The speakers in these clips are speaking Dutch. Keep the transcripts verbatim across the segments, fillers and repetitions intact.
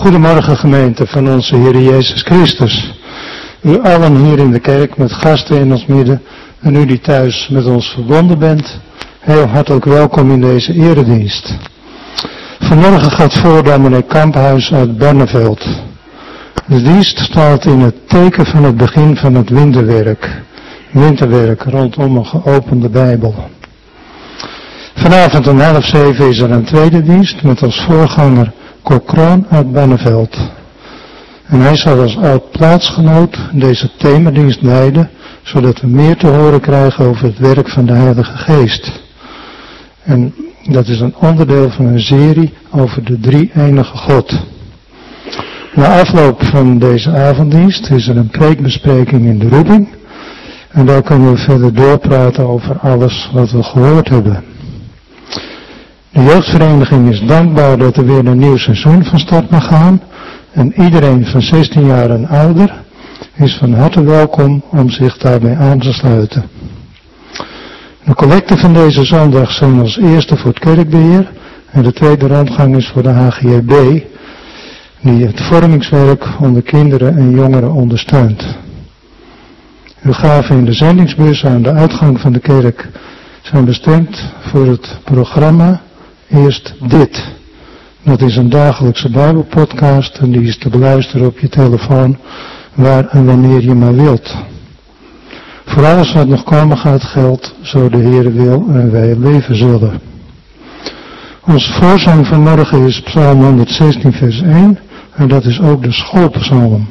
Goedemorgen gemeente van onze Heer Jezus Christus. U allen hier in de kerk met gasten in ons midden en u die thuis met ons verbonden bent, heel hartelijk welkom in deze eredienst. Vanmorgen gaat voor dominee Kamphuis uit Barneveld. De dienst staat in het teken van het begin van het winterwerk. Winterwerk rondom een geopende Bijbel. Vanavond om half zeven is er een tweede dienst met als voorganger Cor Kroon uit Barneveld. En hij zal als oud plaatsgenoot deze themadienst leiden, zodat we meer te horen krijgen over het werk van de Heilige Geest. En dat is een onderdeel van een serie over de drie-enige God. Na afloop van deze avonddienst is er een preekbespreking in de roeping. En daar kunnen we verder doorpraten over alles wat we gehoord hebben. De jeugdvereniging is dankbaar dat er weer een nieuw seizoen van start mag gaan. En iedereen van zestien jaar en ouder is van harte welkom om zich daarbij aan te sluiten. De collecten van deze zondag zijn als eerste voor het kerkbeheer. En de tweede rondgang is voor de H G R B, die het vormingswerk onder kinderen en jongeren ondersteunt. Uw gaven in de zendingsbus aan de uitgang van de kerk zijn bestemd voor het programma Eerst Dit. Dat is een dagelijkse Bijbelpodcast en die is te beluisteren op je telefoon waar en wanneer je maar wilt. Voor alles wat nog komen gaat geldt, zo de Heere wil en wij leven zullen. Onze voorzang vanmorgen is Psalm honderdzestien vers één en dat is ook de schoolpsalm.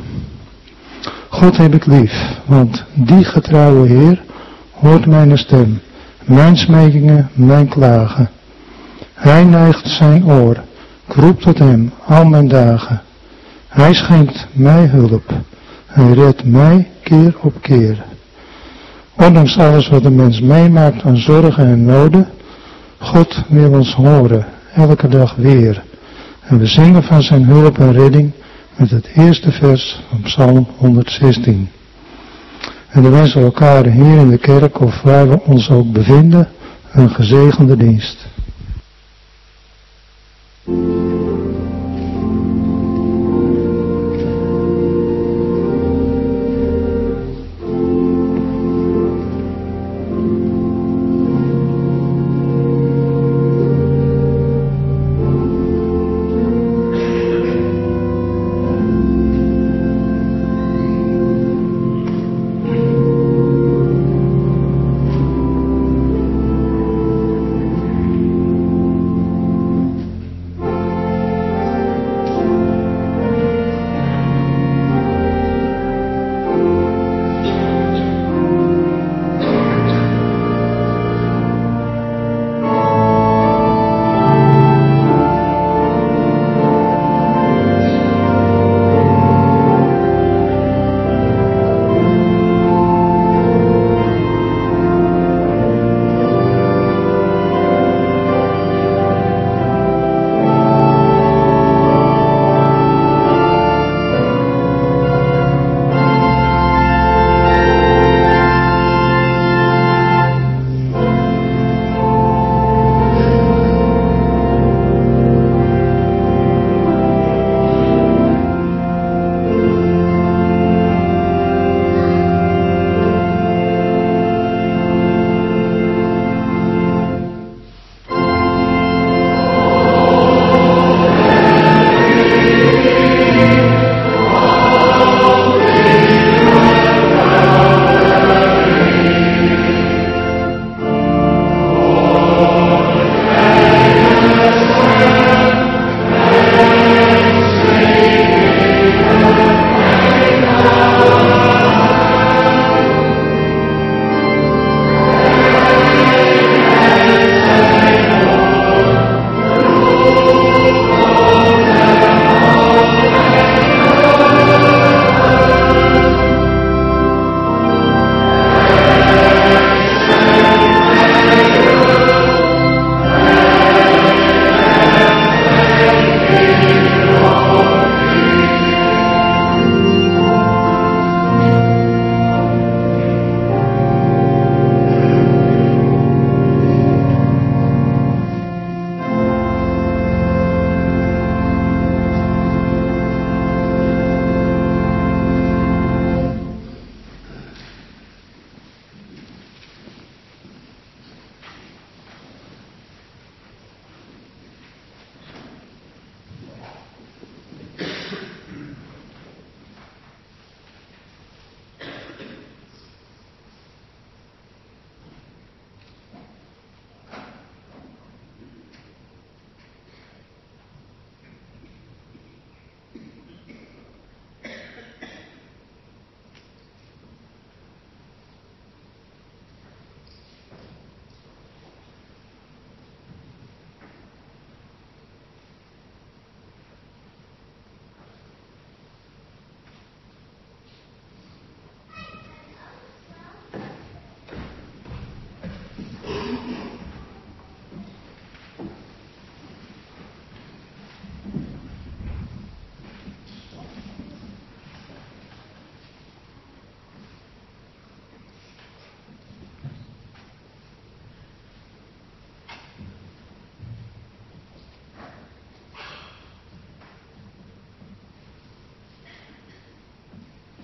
God heb ik lief, want die getrouwe Heer hoort mijn stem, mijn smekingen, mijn klagen. Hij neigt zijn oor, ik roep tot hem al mijn dagen. Hij schenkt mij hulp, hij redt mij keer op keer. Ondanks alles wat de mens meemaakt aan zorgen en noden, God wil ons horen, elke dag weer. En we zingen van zijn hulp en redding met het eerste vers van Psalm honderdzestien. En we wensen elkaar hier in de kerk of waar we ons ook bevinden, een gezegende dienst.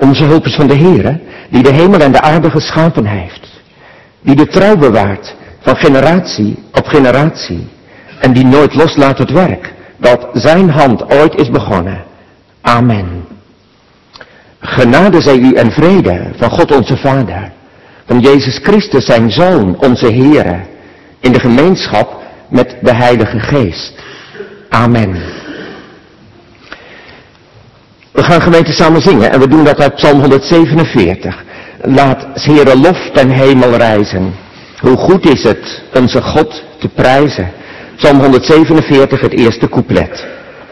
Onze hulp is van de Heere, die de hemel en de aarde geschapen heeft. Die de trouw bewaart van generatie op generatie. En die nooit loslaat het werk dat zijn hand ooit is begonnen. Amen. Genade zij u en vrede van God onze Vader, van Jezus Christus zijn Zoon, onze Heere, in de gemeenschap met de Heilige Geest. Amen. We gaan gemeente samen zingen en we doen dat uit Psalm honderdzevenenveertig. Laat 's Heere lof ten hemel rijzen. Hoe goed is het onze God te prijzen. Psalm honderdzevenenveertig, het eerste couplet.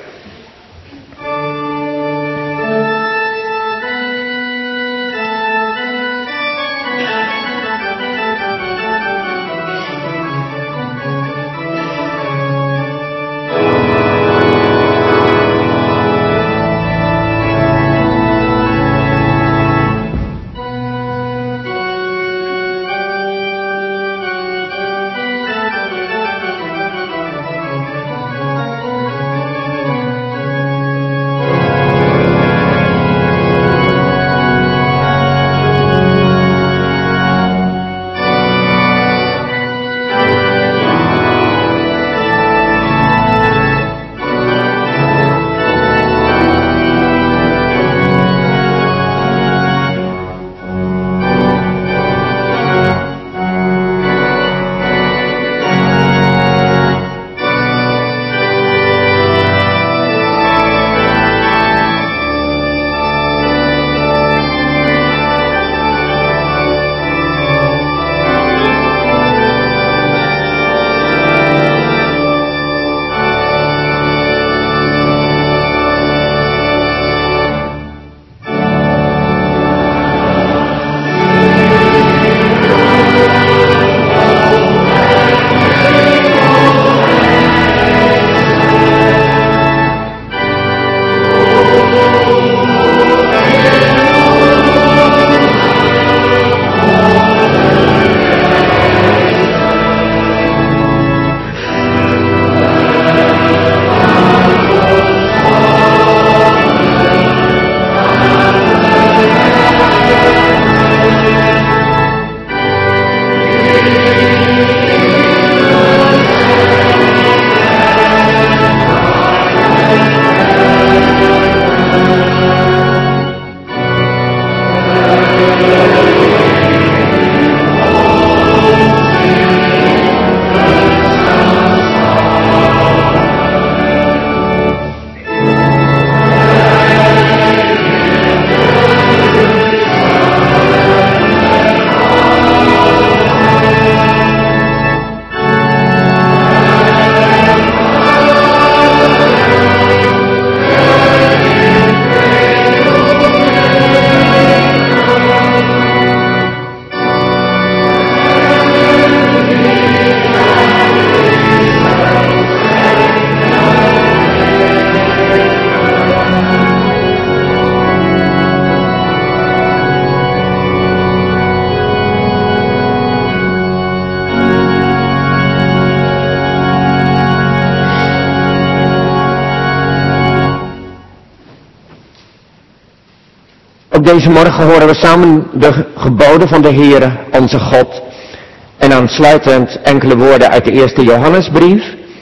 Ook deze morgen horen we samen de geboden van de Heere, onze God. En aansluitend enkele woorden uit de eerste Johannesbrief.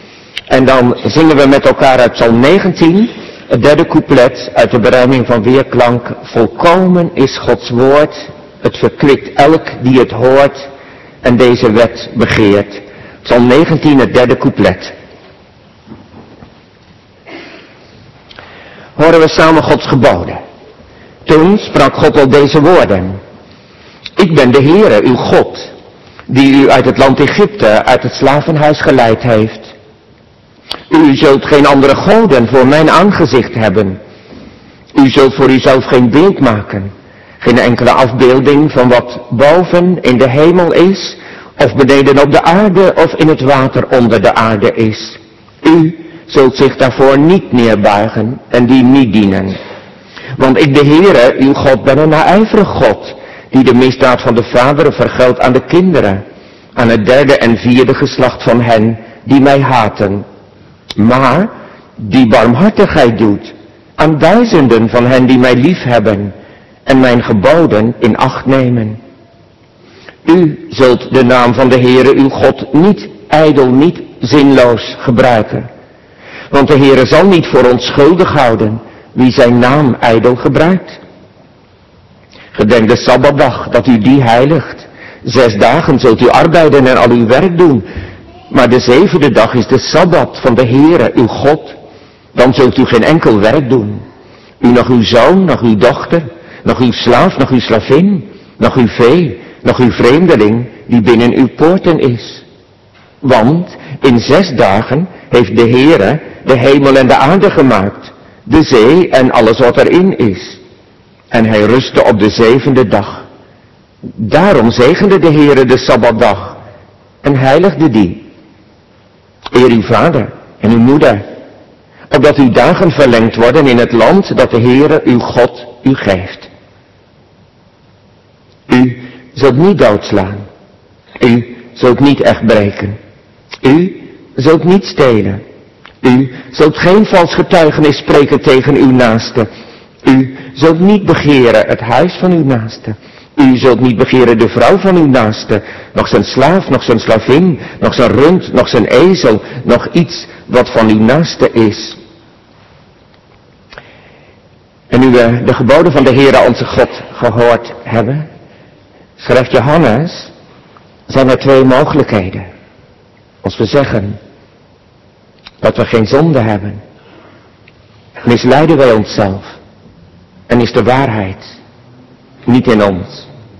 En dan zingen we met elkaar uit Psalm negentien, het derde couplet uit de berijming van weerklank. Volkomen is Gods woord, het verkwikt elk die het hoort en deze wet begeert. Psalm negentien, het derde couplet. Horen we samen Gods geboden. Toen sprak God al deze woorden. Ik ben de Heere, uw God, die u uit het land Egypte, uit het slavenhuis geleid heeft. U zult geen andere goden voor mijn aangezicht hebben. U zult voor uzelf geen beeld maken, geen enkele afbeelding van wat boven in de hemel is, of beneden op de aarde, of in het water onder de aarde is. U zult zich daarvoor niet neerbuigen en die niet dienen. Want ik de Heere, uw God, ben een naijverig God, die de misdaad van de vaderen vergeldt aan de kinderen, aan het derde en vierde geslacht van hen die mij haten. Maar die barmhartigheid doet aan duizenden van hen die mij liefhebben en mijn geboden in acht nemen. U zult de naam van de Heere uw God niet ijdel, niet zinloos gebruiken. Want de Heere zal niet voor onschuldig houden wie zijn naam ijdel gebruikt. Gedenk de Sabbatdag, dat u die heiligt. Zes dagen zult u arbeiden en al uw werk doen. Maar de zevende dag is de Sabbat van de Heere, uw God. Dan zult u geen enkel werk doen. U, nog uw zoon, nog uw dochter, nog uw slaaf, nog uw slavin, nog uw vee, nog uw vreemdeling, die binnen uw poorten is. Want in zes dagen heeft de Heere de hemel en de aarde gemaakt, de zee en alles wat erin is. En hij rustte op de zevende dag. Daarom zegende de Heere de Sabbatdag en heiligde die. Eer uw vader en uw moeder, opdat uw dagen verlengd worden in het land dat de Heere uw God u geeft. U zult niet doodslaan. U zult niet echt breken. U zult niet stelen. U zult geen vals getuigenis spreken tegen uw naaste. U zult niet begeren het huis van uw naaste. U zult niet begeren de vrouw van uw naaste, nog zijn slaaf, nog zijn slavin, nog zijn rund, nog zijn ezel, nog iets wat van uw naaste is. En nu we de geboden van de Heere onze God gehoord hebben, schrijft Johannes, zijn er twee mogelijkheden. Als we zeggen dat we geen zonde hebben, misleiden wij onszelf en is de waarheid niet in ons.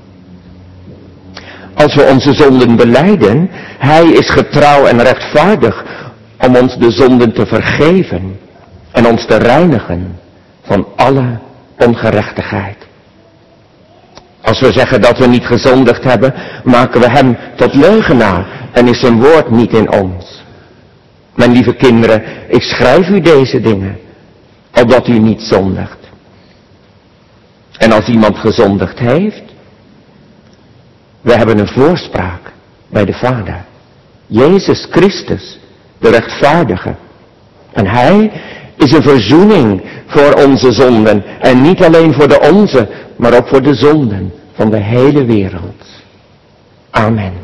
Als we onze zonden belijden, hij is getrouw en rechtvaardig om ons de zonden te vergeven en ons te reinigen van alle ongerechtigheid. Als we zeggen dat we niet gezondigd hebben, maken we hem tot leugenaar en is zijn woord niet in ons. Mijn lieve kinderen, ik schrijf u deze dingen, opdat u niet zondigt. En als iemand gezondigd heeft, we hebben een voorspraak bij de Vader. Jezus Christus, de rechtvaardige. En hij is een verzoening voor onze zonden. En niet alleen voor de onze, maar ook voor de zonden van de hele wereld. Amen.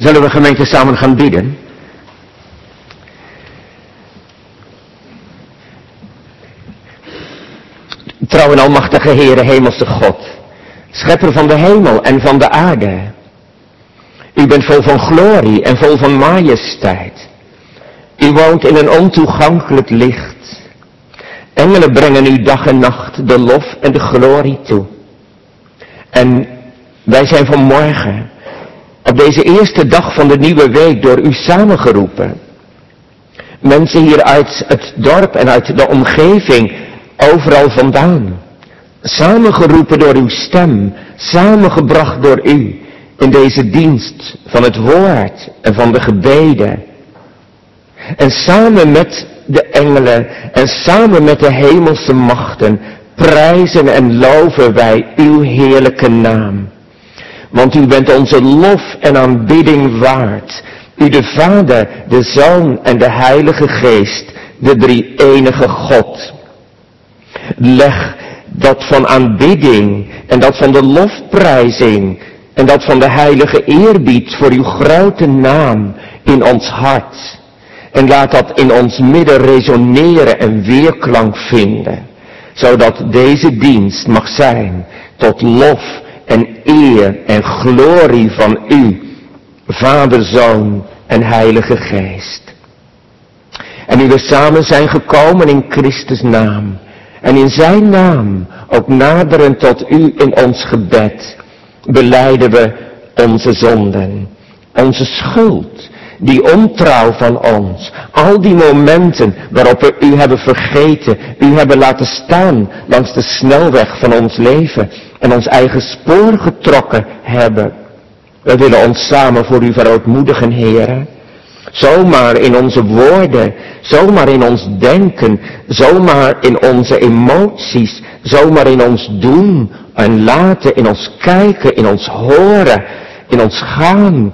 Zullen we gemeente samen gaan bidden? Trouw en almachtige Heere, hemelse God, schepper van de hemel en van de aarde. U bent vol van glorie en vol van majesteit. U woont in een ontoegankelijk licht. Engelen brengen u dag en nacht de lof en de glorie toe. En wij zijn vanmorgen, op deze eerste dag van de nieuwe week, door u samengeroepen. Mensen hier uit het dorp en uit de omgeving, overal vandaan. Samengeroepen door uw stem, samengebracht door u in deze dienst van het woord en van de gebeden. En samen met de engelen en samen met de hemelse machten prijzen en loven wij uw heerlijke naam. Want u bent onze lof en aanbidding waard. U de Vader, de Zoon en de Heilige Geest, de drie-enige God. Leg dat van aanbidding en dat van de lofprijzing en dat van de heilige eerbied voor uw grote naam in ons hart. En laat dat in ons midden resoneren en weerklank vinden. Zodat deze dienst mag zijn tot lof en eer en glorie van u, Vader, Zoon en Heilige Geest. En nu we samen zijn gekomen in Christus naam. En in zijn naam, ook naderend tot u in ons gebed, belijden we onze zonden, onze schuld, die ontrouw van ons, al die momenten waarop we u hebben vergeten, u hebben laten staan langs de snelweg van ons leven en ons eigen spoor getrokken hebben. We willen ons samen voor u verootmoedigen, Heere. Zomaar in onze woorden, zomaar in ons denken, zomaar in onze emoties, zomaar in ons doen en laten, in ons kijken, in ons horen, in ons gaan.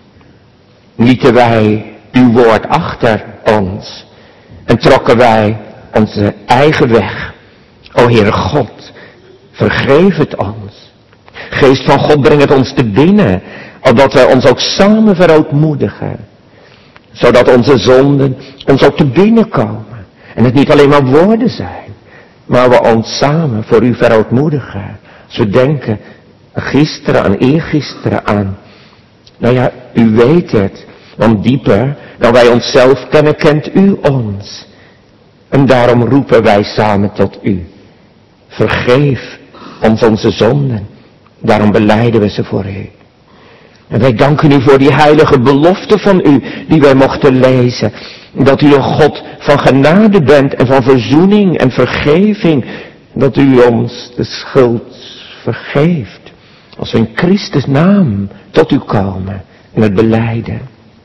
Lieten wij uw woord achter ons en trokken wij onze eigen weg. O Heere God, vergeef het ons. Geest van God, breng het ons te binnen, opdat wij ons ook samen verootmoedigen. Zodat onze zonden ons ook te binnen komen. En het niet alleen maar woorden zijn, maar we ons samen voor u verootmoedigen. Als we denken gisteren aan eergisteren aan. Nou ja, u weet het. Want dieper dan wij onszelf kennen, kent u ons. En daarom roepen wij samen tot u. Vergeef ons onze zonden. Daarom belijden we ze voor u. En wij danken u voor die heilige belofte van u, die wij mochten lezen. Dat u een God van genade bent en van verzoening en vergeving. Dat u ons de schuld vergeeft. Als we in Christus naam tot u komen en het belijden.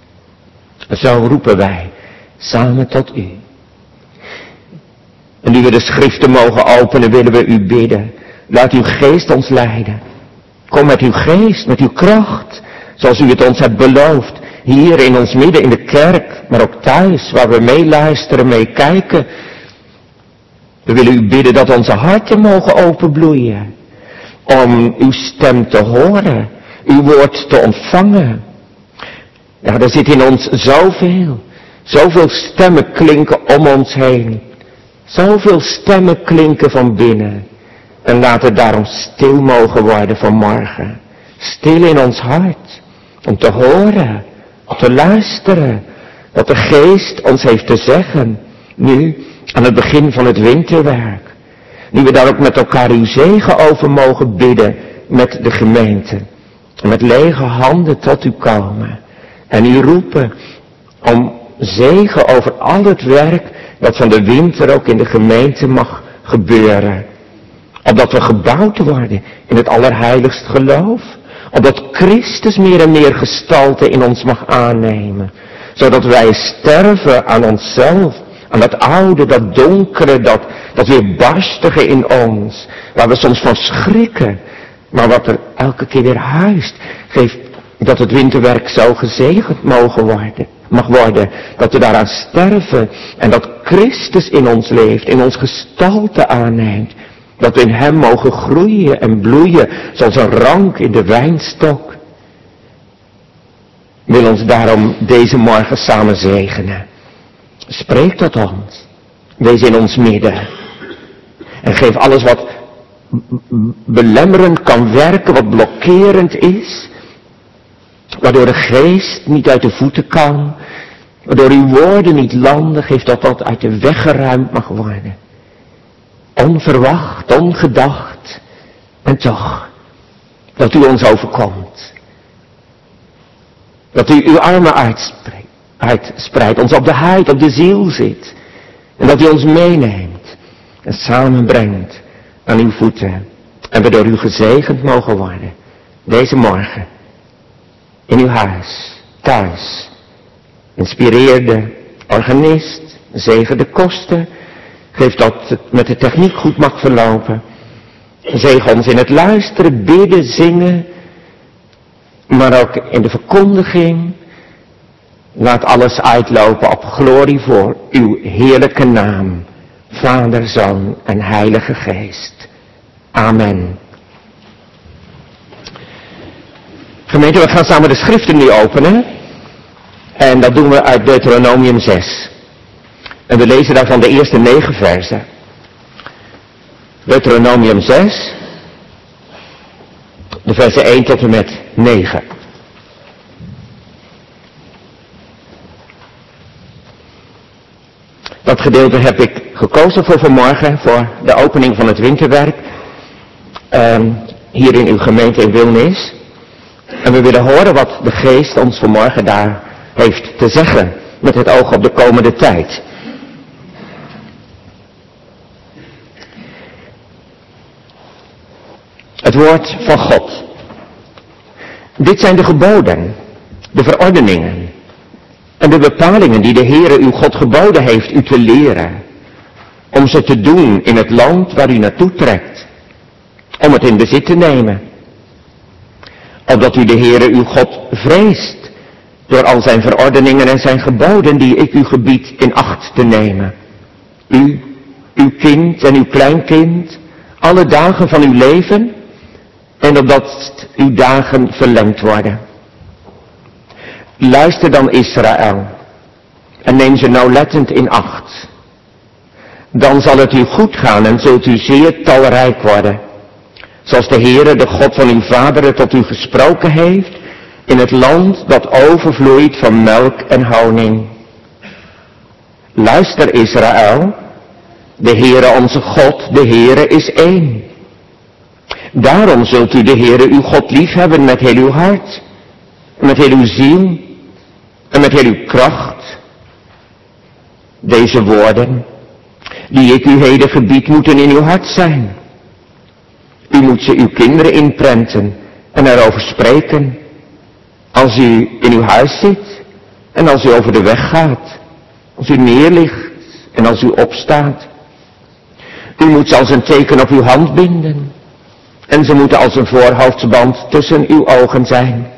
Zo roepen wij samen tot u. En nu we de schriften mogen openen, willen we u bidden. Laat uw geest ons leiden. Kom met uw geest, met uw kracht. Zoals u het ons hebt beloofd. Hier in ons midden in de kerk, maar ook thuis, waar we meeluisteren, meekijken. We willen u bidden dat onze harten mogen openbloeien. Om uw stem te horen. Uw woord te ontvangen. Ja, er zit in ons zoveel. Zoveel stemmen klinken om ons heen. Zoveel stemmen klinken van binnen. En laat het daarom stil mogen worden vanmorgen. Stil in ons hart. Om te horen. Om te luisteren. Wat de geest ons heeft te zeggen. Nu, aan het begin van het winterwerk. Nu we daar ook met elkaar uw zegen over mogen bidden. Met de gemeente. En met lege handen tot u komen. En u roepen om zegen over al het werk dat van de winter ook in de gemeente mag gebeuren. Opdat we gebouwd worden in het allerheiligst geloof. Opdat Christus meer en meer gestalte in ons mag aannemen. Zodat wij sterven aan onszelf. Aan dat oude, dat donkere, dat, dat weerbarstige in ons. Waar we soms van schrikken. Maar wat er elke keer weer huist. Geeft dat het winterwerk zo gezegend mogen worden, mag worden. Dat we daaraan sterven. En dat Christus in ons leeft. In ons gestalte aanneemt. Dat we in hem mogen groeien en bloeien. Zoals een rank in de wijnstok. wil ons daarom deze morgen samen zegenen. Spreek tot ons. Wees in ons midden. En geef alles wat belemmerend kan werken, wat blokkerend is. Waardoor de geest niet uit de voeten kan. Waardoor uw woorden niet landen, geef dat dat uit de weg geruimd mag worden. Onverwacht, ongedacht. En toch, dat u ons overkomt. Dat u uw armen uitspreidt, uitspreidt, ons op de huid, op de ziel zit. En dat u ons meeneemt en samenbrengt aan uw voeten. En we door u gezegend mogen worden. Deze morgen. In uw huis, thuis. Inspireer de organist, zegen de kosten. Geef dat het met de techniek goed mag verlopen. Zegen ons in het luisteren, bidden, zingen. Maar ook in de verkondiging. Laat alles uitlopen op glorie voor uw heerlijke naam. Vader, Zoon en Heilige Geest. Amen. Gemeente, we gaan samen de schriften nu openen. En dat doen we uit Deuteronomium zes. En we lezen daarvan de eerste negen versen. Deuteronomium zes. De versen één tot en met negen. Dat gedeelte heb ik gekozen voor vanmorgen, voor de opening van het winterwerk. Um, hier in uw gemeente in Wilnis. En we willen horen wat de geest ons vanmorgen daar heeft te zeggen. Met het oog op de komende tijd. Het woord van God. Dit zijn de geboden, de verordeningen en de bepalingen die de Heere uw God geboden heeft u te leren. Om ze te doen in het land waar u naartoe trekt. Om het in bezit te nemen. Opdat u de Heere uw God vreest. Door al zijn verordeningen en zijn geboden die ik u gebied in acht te nemen. U, uw kind en uw kleinkind, alle dagen van uw leven. En opdat uw dagen verlengd worden. Luister dan Israël. En neem ze nauwlettend in acht. Dan zal het u goed gaan en zult u zeer talrijk worden. Zoals de Heere, de God van uw vaderen, tot u gesproken heeft. In het land dat overvloeit van melk en honing. Luister Israël. De Heere onze God, de Heere is één. Daarom zult u de Heere uw God liefhebben met heel uw hart. Met heel uw ziel. En met heel uw kracht. Deze woorden, die ik u heden gebied, moeten in uw hart zijn. U moet ze uw kinderen inprenten en erover spreken. Als u in uw huis zit en als u over de weg gaat. Als u neerligt en als u opstaat. U moet ze als een teken op uw hand binden. En ze moeten als een voorhoofdsband tussen uw ogen zijn.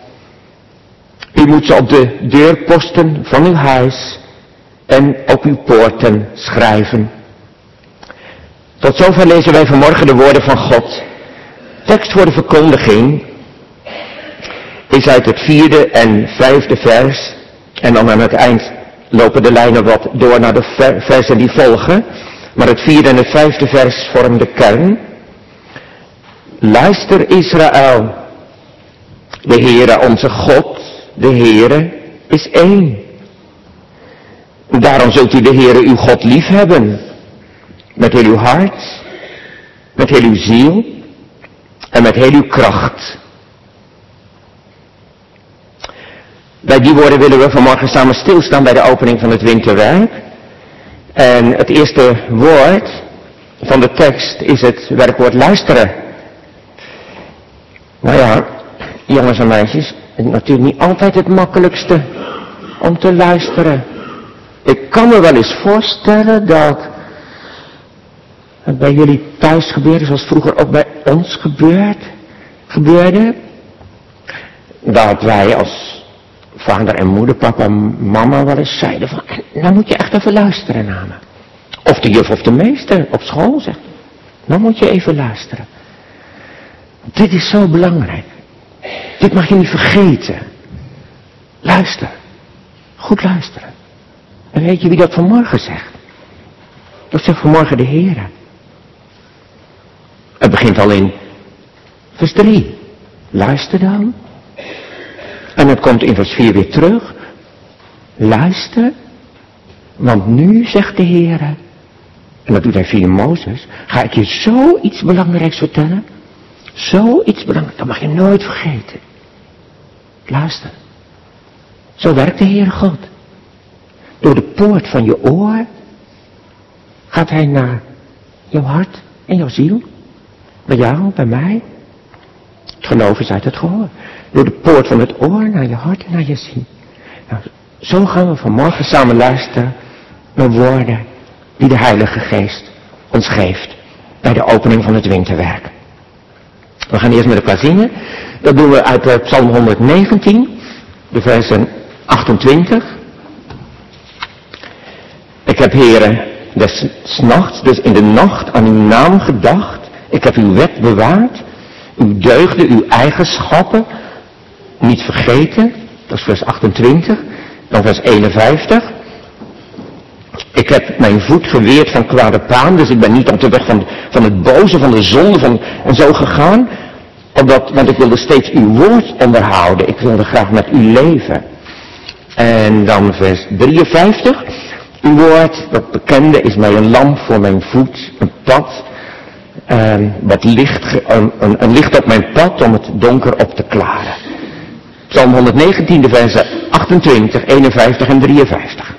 U moet ze op de deurposten van uw huis en op uw poorten schrijven. Tot zover lezen wij vanmorgen de woorden van God. Tekst voor de verkondiging is uit het vierde en vijfde vers. En dan aan het eind lopen de lijnen wat door naar de versen die volgen. Maar het vierde en het vijfde vers vormen de kern. Luister Israël. De Heere onze God, de Heere is één. Daarom zult u de Heere uw God liefhebben. Met heel uw hart, met heel uw ziel en met heel uw kracht. Bij die woorden willen we vanmorgen samen stilstaan bij de opening van het winterwerk. En het eerste woord van de tekst is het werkwoord luisteren. Nou ja, jongens en meisjes, het is natuurlijk niet altijd het makkelijkste om te luisteren. Ik kan me wel eens voorstellen dat het bij jullie thuis gebeurde, zoals vroeger ook bij ons gebeurt, gebeurde. Dat wij als vader en moeder, papa en mama wel eens zeiden van, nou moet je echt even luisteren naar me. Of de juf of de meester op school zegt, nou moet je even luisteren. Dit is zo belangrijk. Dit mag je niet vergeten. Luister. Goed luisteren. En weet je wie dat vanmorgen zegt? Dat zegt vanmorgen de Heere. Het begint al in vers drie. Luister dan. En het komt in vers vier weer terug. Luister. Want nu, zegt de Heere, en dat doet hij via Mozes, ga ik je zoiets belangrijks vertellen. Zoiets belangrijks. Dat mag je nooit vergeten. Luister. Zo werkt de Heere God. Door de poort van je oor gaat hij naar jouw hart en jouw ziel. Bij jou, bij mij. Het geloof is uit het gehoor. Door de poort van het oor naar je hart en naar je ziel. Nou, zo gaan we vanmorgen samen luisteren naar woorden die de Heilige Geest ons geeft bij de opening van het winterwerk. We gaan eerst met elkaar zingen. Dat doen we uit uh, Psalm honderdnegentien, de versen achtentwintig. Ik heb, Heere, des 's nachts, dus in de nacht, aan uw naam gedacht. Ik heb uw wet bewaard, uw deugden, uw eigenschappen niet vergeten. Dat is vers achtentwintig. Dan vers eenenvijftig. Ik heb mijn voet geweerd van kwade paan, dus ik ben niet op de weg van, van het boze, van de zonde van, en zo gegaan. Omdat, want ik wilde steeds uw woord onderhouden. Ik wilde graag met u leven. En dan vers drieënvijftig. Uw woord, dat bekende, is mij een lamp voor mijn voet, een pad, um, wat licht, een, een, een licht op mijn pad om het donker op te klaren. Psalm honderdnegentien, de versen achtentwintig, eenenvijftig en drieënvijftig.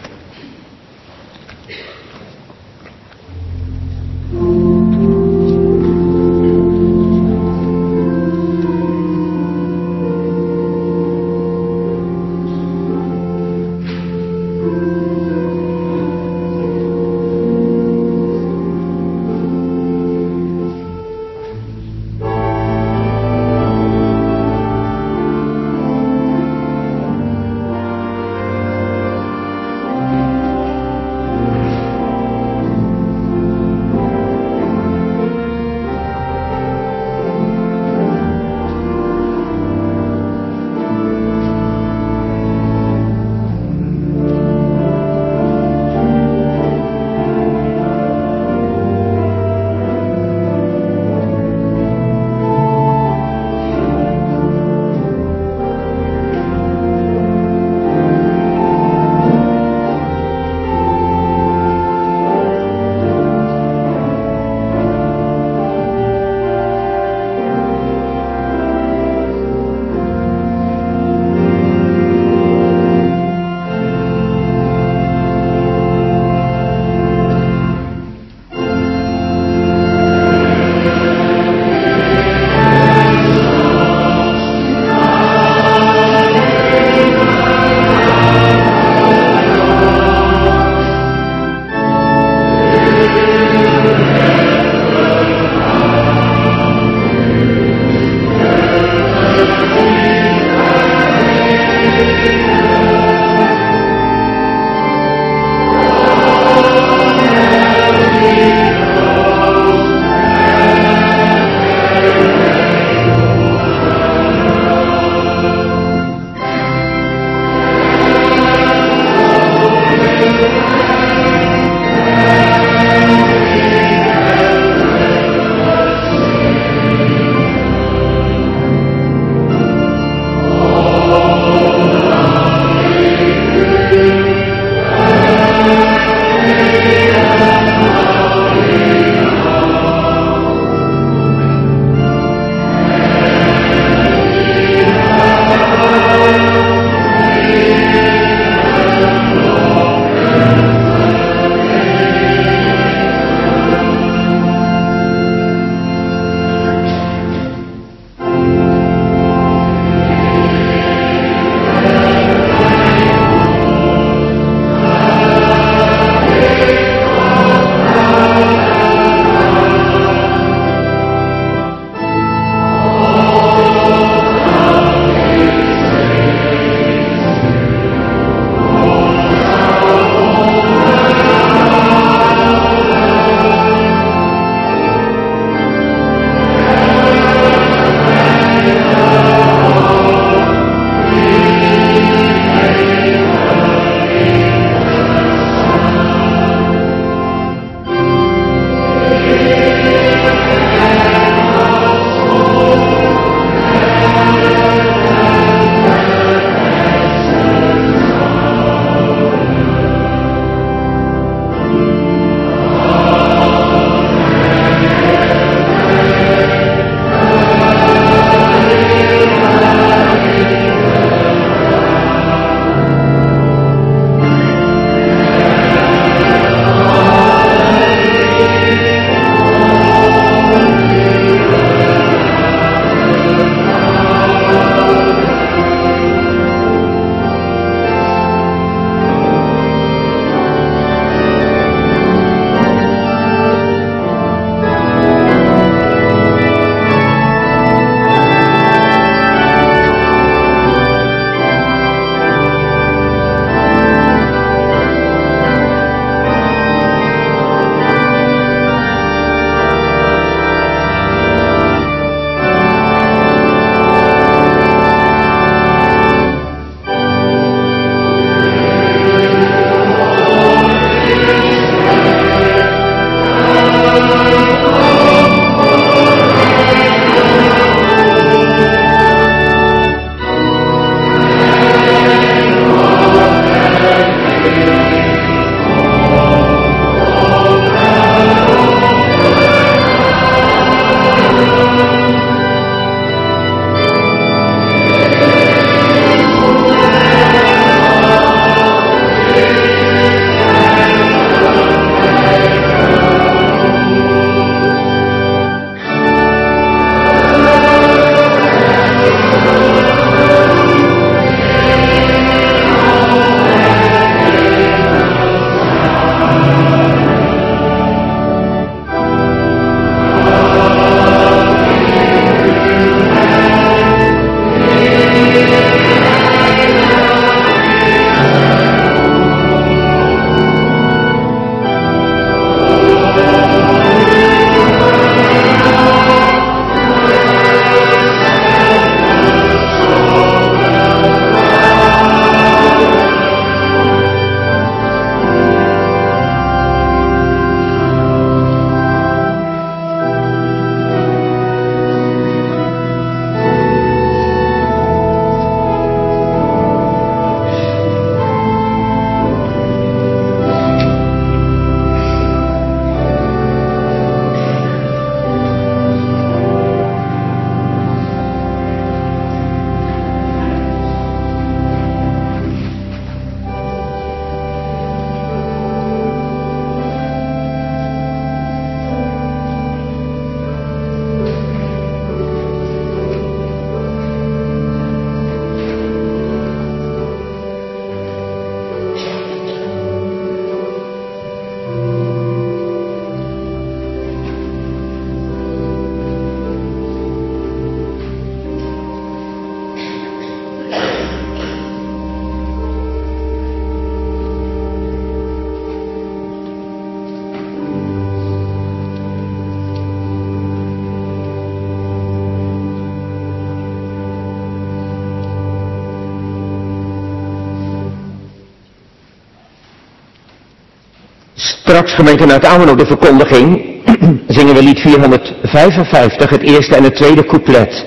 Straks, gemeente, na het Amen op de verkondiging, zingen we lied vierhonderdvijfenvijftig, het eerste en het tweede couplet.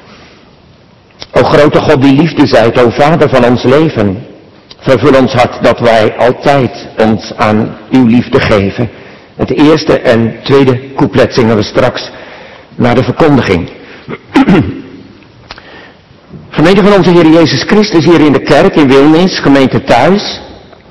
O grote God die liefde zijt, o Vader van ons leven, vervul ons hart dat wij altijd ons aan uw liefde geven. Het eerste en tweede couplet zingen we straks na de verkondiging. Gemeente van onze Heer Jezus Christus hier in de kerk in Wilnis, gemeente thuis.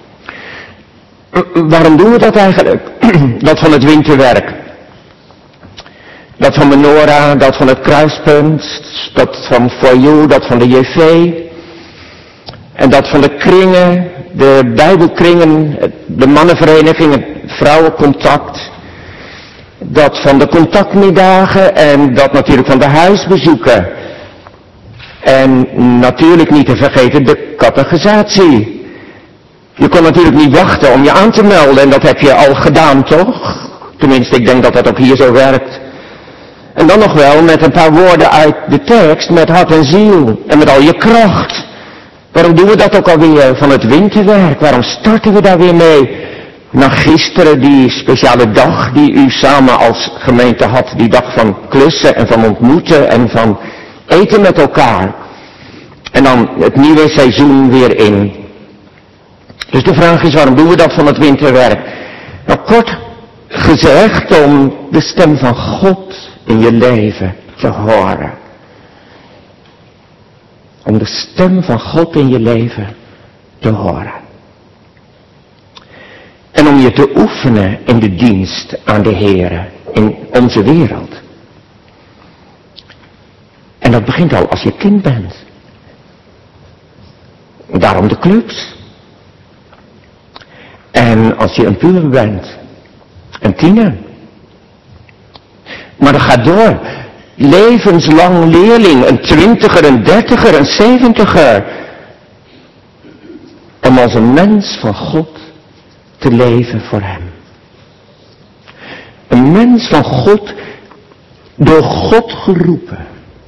Waarom doen we dat eigenlijk? Dat van het winterwerk. Dat van Menorah, dat van het Kruispunt, dat van For You, dat van de J V. En dat van de kringen, de Bijbelkringen, de mannenvereniging, het vrouwencontact. Dat van de contactmiddagen en dat natuurlijk van de huisbezoeken. En natuurlijk niet te vergeten de catechisatie. Je kon natuurlijk niet wachten om je aan te melden en dat heb je al gedaan, toch? Tenminste, ik denk dat dat ook hier zo werkt. En dan nog wel met een paar woorden uit de tekst, met hart en ziel en met al je kracht. Waarom doen we dat ook alweer van het winterwerk? Waarom starten we daar weer mee? Na gisteren die speciale dag die u samen als gemeente had, die dag van klussen en van ontmoeten en van eten met elkaar. En dan het nieuwe seizoen weer in. Dus de vraag is, waarom doen we dat van het winterwerk? Nou, kort gezegd, om de stem van God in je leven te horen. Om de stem van God in je leven te horen. En om je te oefenen in de dienst aan de Heere in onze wereld. En dat begint al als je kind bent. Daarom de clubs. En als je een puber bent, een tiener. Maar dat gaat door. Levenslang leerling, een twintiger, een dertiger, een zeventiger. Om als een mens van God te leven voor hem. Een mens van God, door God geroepen,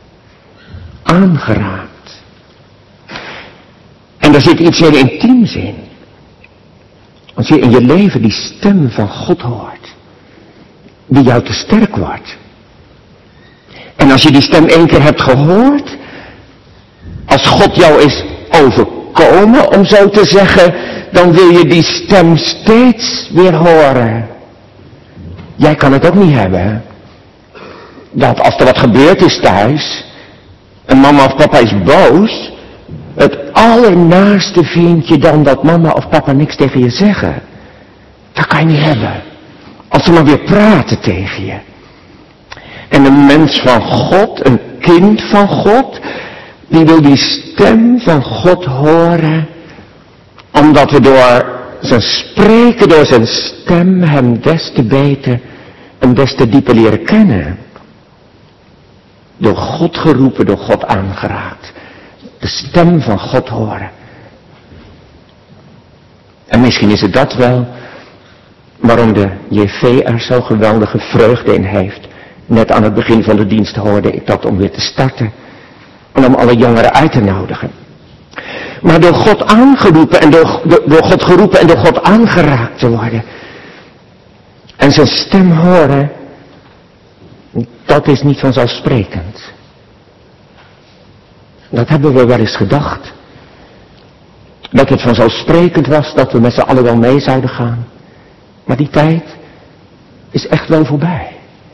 aangeraakt. En daar zit iets heel intiems in. Als je in je leven die stem van God hoort, die jou te sterk wordt. En als je die stem één keer hebt gehoord, als God jou is overkomen, om zo te zeggen, dan wil je die stem steeds weer horen. Jij kan het ook niet hebben. Dat als er wat gebeurd is thuis, en mama of papa is boos, het allernaaste vind je dan dat mama of papa niks tegen je zeggen. Dat kan je niet hebben. Als ze maar weer praten tegen je. En een mens van God, een kind van God, die wil die stem van God horen, omdat we door zijn spreken, door zijn stem hem des te beter en des te dieper leren kennen. Door God geroepen, door God aangeraakt. De stem van God horen. En misschien is het dat wel waarom de J V er zo geweldige vreugde in heeft. Net aan het begin van de dienst hoorde ik dat om weer te starten. En om alle jongeren uit te nodigen. Maar door God aangeroepen en door, door, door God geroepen en door God aangeraakt te worden. En zijn stem horen, dat is niet vanzelfsprekend. Dat hebben we wel eens gedacht. Dat het vanzelfsprekend was dat we met z'n allen wel mee zouden gaan. Maar die tijd is echt wel voorbij.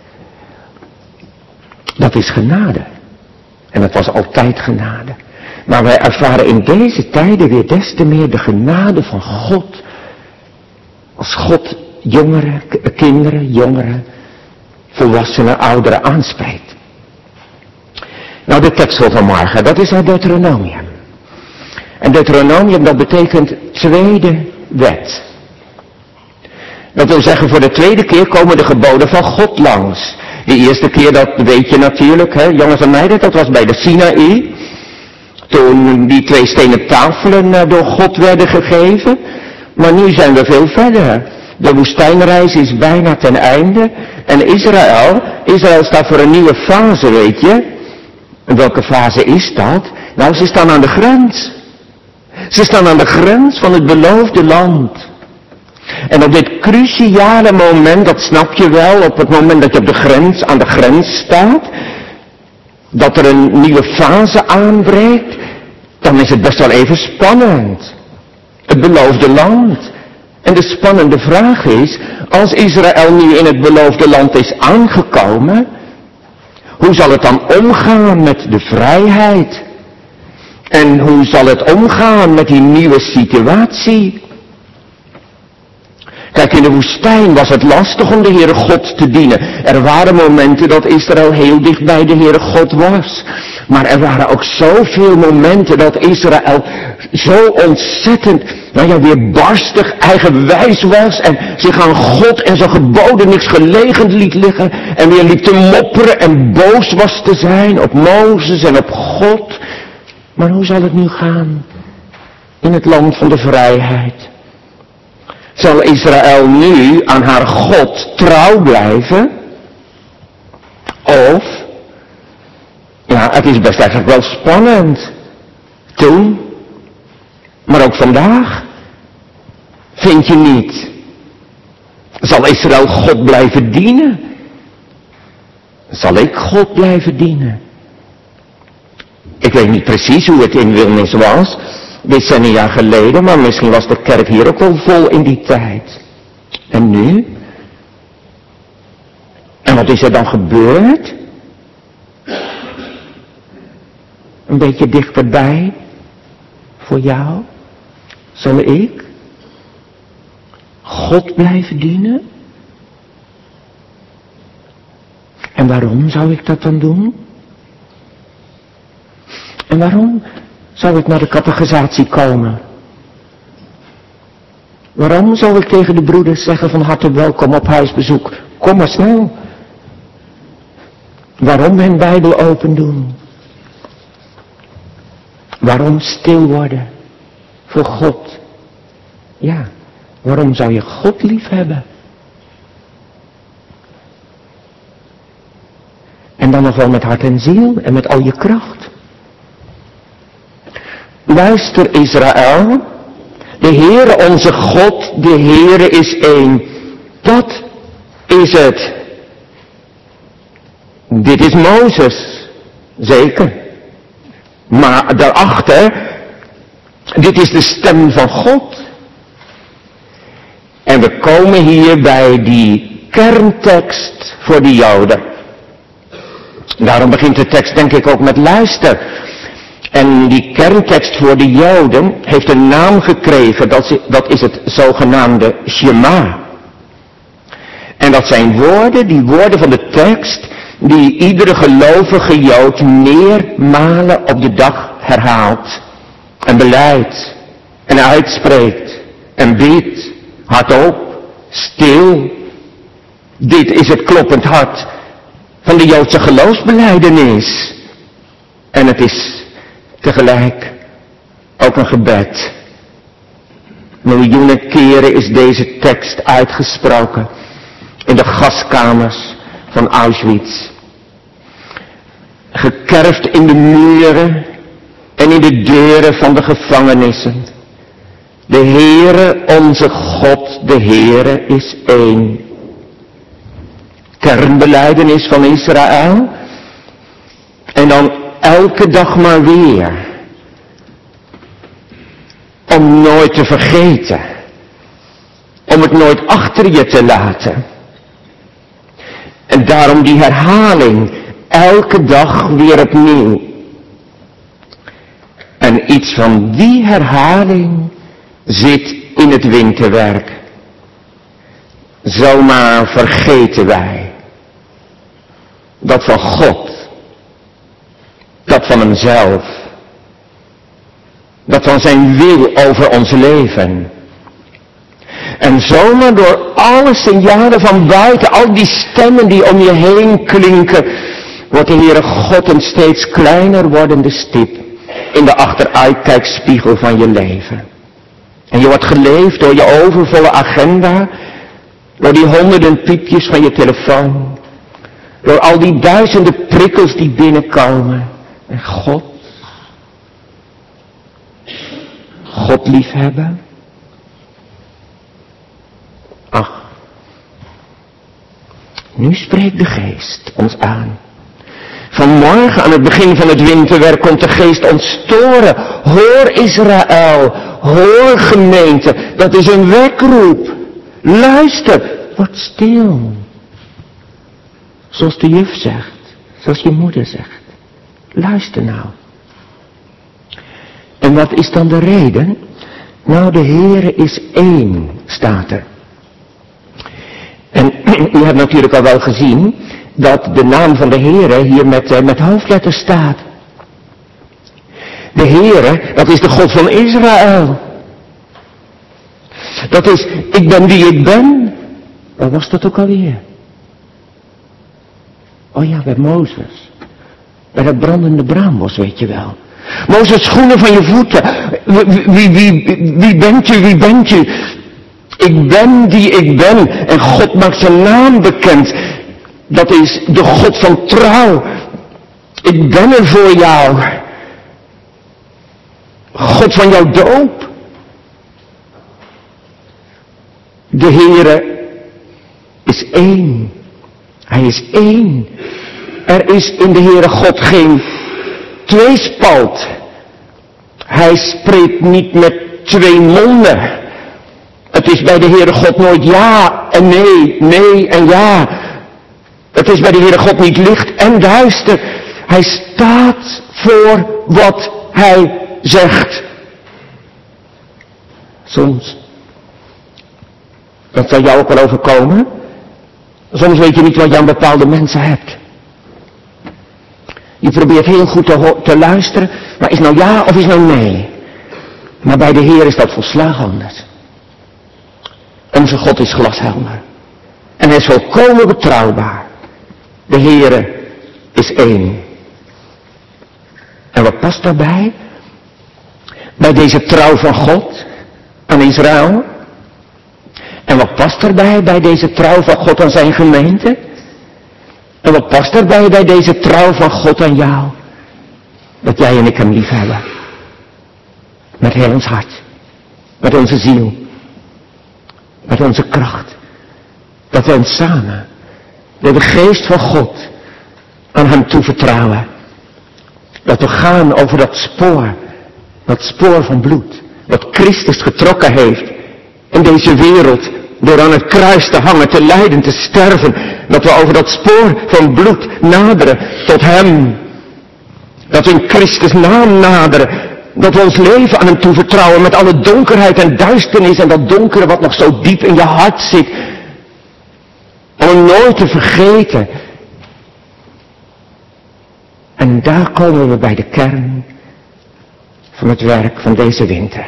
Dat is genade. En het was altijd genade. Maar wij ervaren in deze tijden weer des te meer de genade van God. Als God jongeren, kinderen, jongeren, volwassenen, ouderen aanspreekt. Nou, de tekst van vanmorgen, dat is uit Deuteronomium. En Deuteronomium, dat betekent tweede wet. Dat wil zeggen, voor de tweede keer komen de geboden van God langs. De eerste keer, dat weet je natuurlijk, hè, jongens en meiden, dat was bij de Sinaï. Toen die twee stenen tafelen door God werden gegeven. Maar nu zijn we veel verder. De woestijnreis is bijna ten einde. En Israël, Israël staat voor een nieuwe fase, weet je. En welke fase is dat? Nou, ze staan aan de grens. Ze staan aan de grens van het beloofde land. En op dit cruciale moment, dat snap je wel, op het moment dat je op de grens, aan de grens staat, dat er een nieuwe fase aanbreekt, dan is het best wel even spannend. Het beloofde land. En de spannende vraag is, als Israël nu in het beloofde land is aangekomen, hoe zal het dan omgaan met de vrijheid? En hoe zal het omgaan met die nieuwe situatie? Kijk, in de woestijn was het lastig om de Heere God te dienen. Er waren momenten dat Israël heel dicht bij de Heere God was. Maar er waren ook zoveel momenten dat Israël zo ontzettend, nou ja, weerbarstig, eigenwijs was. En zich aan God en zijn geboden niks gelegen liet liggen. En weer liep te mopperen en boos was te zijn op Mozes en op God. Maar hoe zal het nu gaan in het land van de vrijheid? Zal Israël nu aan haar God trouw blijven? Of, ja, het is best eigenlijk wel spannend. Toen, maar ook vandaag. Vind je niet? Zal Israël God blijven dienen? Zal ik God blijven dienen? Ik weet niet precies hoe het in Wilnis was, decennia geleden, maar misschien was de kerk hier ook wel vol in die tijd. En nu? En wat is er dan gebeurd? Een beetje dichterbij voor jou? Zal ik God blijven dienen? En waarom zou ik dat dan doen? En waarom zou ik naar de catechisatie komen? Waarom zou ik tegen de broeders zeggen van harte welkom op huisbezoek? Kom maar snel. Waarom hun Bijbel open doen? Waarom stil worden voor God? Ja, waarom zou je God lief hebben? En dan nog wel met hart en ziel en met al je kracht. Luister Israël, de Heere onze God, de Heere is één. Dat is het. Dit is Mozes, zeker. Maar daarachter, dit is de stem van God. En we komen hier bij die kerntekst voor de Joden. Daarom begint de tekst denk ik ook met luister. En die kerntekst voor de Joden heeft een naam gekregen, dat is het zogenaamde Shema. En dat zijn woorden, die woorden van de tekst, die iedere gelovige Jood meermalen op de dag herhaalt. En beleidt, en uitspreekt, en bidt, hardop, stil. Dit is het kloppend hart van de Joodse geloofsbelijdenis. En het is tegelijk ook een gebed. Miljoenen keren is deze tekst uitgesproken in de gaskamers van Auschwitz. Gekerfd in de muren en in de deuren van de gevangenissen. De Heere, onze God, de Heere is één. Kernbelijdenis van Israël. En dan elke dag maar weer. Om nooit te vergeten. Om het nooit achter je te laten. En daarom die herhaling. Elke dag weer opnieuw. En iets van die herhaling zit in het winterwerk. Zomaar vergeten wij. Dat van God. Dat van hemzelf. Dat van zijn wil over ons leven. En zomaar door alle signalen van buiten, al die stemmen die om je heen klinken, wordt de Heere God een steeds kleiner wordende stip in de achteruitkijkspiegel van je leven. En je wordt geleefd door je overvolle agenda, door die honderden piepjes van je telefoon, door al die duizenden prikkels die binnenkomen. En God, God liefhebben. Nu spreekt de geest ons aan. Vanmorgen aan het begin van het winterwerk komt de geest ons storen. Hoor Israël, hoor gemeente, dat is een wekroep. Luister, word stil. Zoals de juf zegt, zoals je moeder zegt. Luister nou. En wat is dan de reden? Nou, de Heere is één, staat er. En u hebt natuurlijk al wel gezien dat de naam van de Heere hier met, met hoofdletters staat. De Heere, dat is de God van Israël. Dat is, ik ben wie ik ben. Wat was dat ook alweer? Oh ja, bij Mozes. Bij dat brandende braambos, weet je wel. Mozes, schoenen van je voeten. Wie, wie, wie, wie bent u, wie bent u? Ik ben die ik ben. En God maakt zijn naam bekend. Dat is de God van trouw. Ik ben er voor jou. God van jouw doop. De Heere is één. Hij is één. Er is in de Heere God geen tweespalt. Hij spreekt niet met twee monden. Het is bij de Heere God nooit ja en nee, nee en ja. Het is bij de Heere God niet licht en duister. Hij staat voor wat hij zegt. Soms, dat zal jou ook wel overkomen. Soms weet je niet wat je aan bepaalde mensen hebt. Je probeert heel goed te, te luisteren, maar is nou ja of is nou nee? Maar bij de Heer is dat volslagen anders. Onze God is glashelder. En hij is volkomen betrouwbaar. De Heere is één. En wat past daarbij? Bij deze trouw van God aan Israël? En wat past erbij bij deze trouw van God aan zijn gemeente? En wat past erbij bij deze trouw van God aan jou? Dat jij en ik hem lief hebben. Met heel ons hart. Met onze ziel. Met onze kracht. Dat we ons samen door de geest van God aan hem toevertrouwen. Dat we gaan over dat spoor. Dat spoor van bloed. Wat Christus getrokken heeft in deze wereld. Door aan het kruis te hangen, te lijden, te sterven. Dat we over dat spoor van bloed naderen tot hem. Dat we in Christus naam naderen. Dat we ons leven aan hem toevertrouwen met alle donkerheid en duisternis. En dat donkere wat nog zo diep in je hart zit. Om hem nooit te vergeten. En daar komen we bij de kern van het werk van deze winter.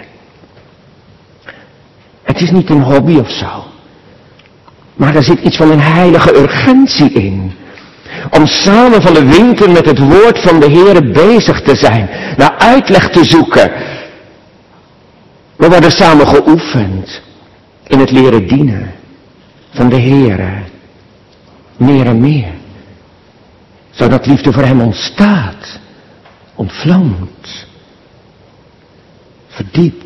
Het is niet een hobby of zo. Maar er zit iets van een heilige urgentie in. Om samen van de winter met het woord van de Heere bezig te zijn. Naar uitleg te zoeken. We worden samen geoefend. In het leren dienen. Van de Heere. Meer en meer. Zodat liefde voor hem ontstaat. Ontvlamt. Verdiept.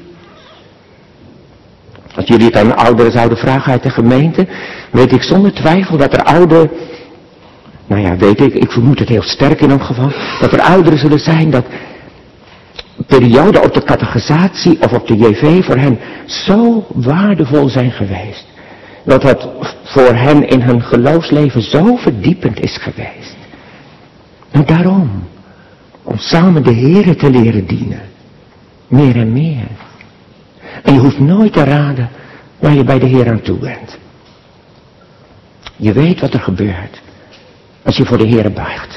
Als jullie het aan ouderen zouden vragen uit de gemeente, weet ik zonder twijfel dat er ouderen, nou ja, weet ik, ik vermoed het heel sterk in elk geval, dat er ouderen zullen zijn dat perioden op de catechisatie of op de J V voor hen zo waardevol zijn geweest. Dat het voor hen in hun geloofsleven zo verdiepend is geweest. En daarom, om samen de Heere te leren dienen, meer en meer. En je hoeft nooit te raden waar je bij de Heer aan toe bent. Je weet wat er gebeurt als je voor de Heer buigt.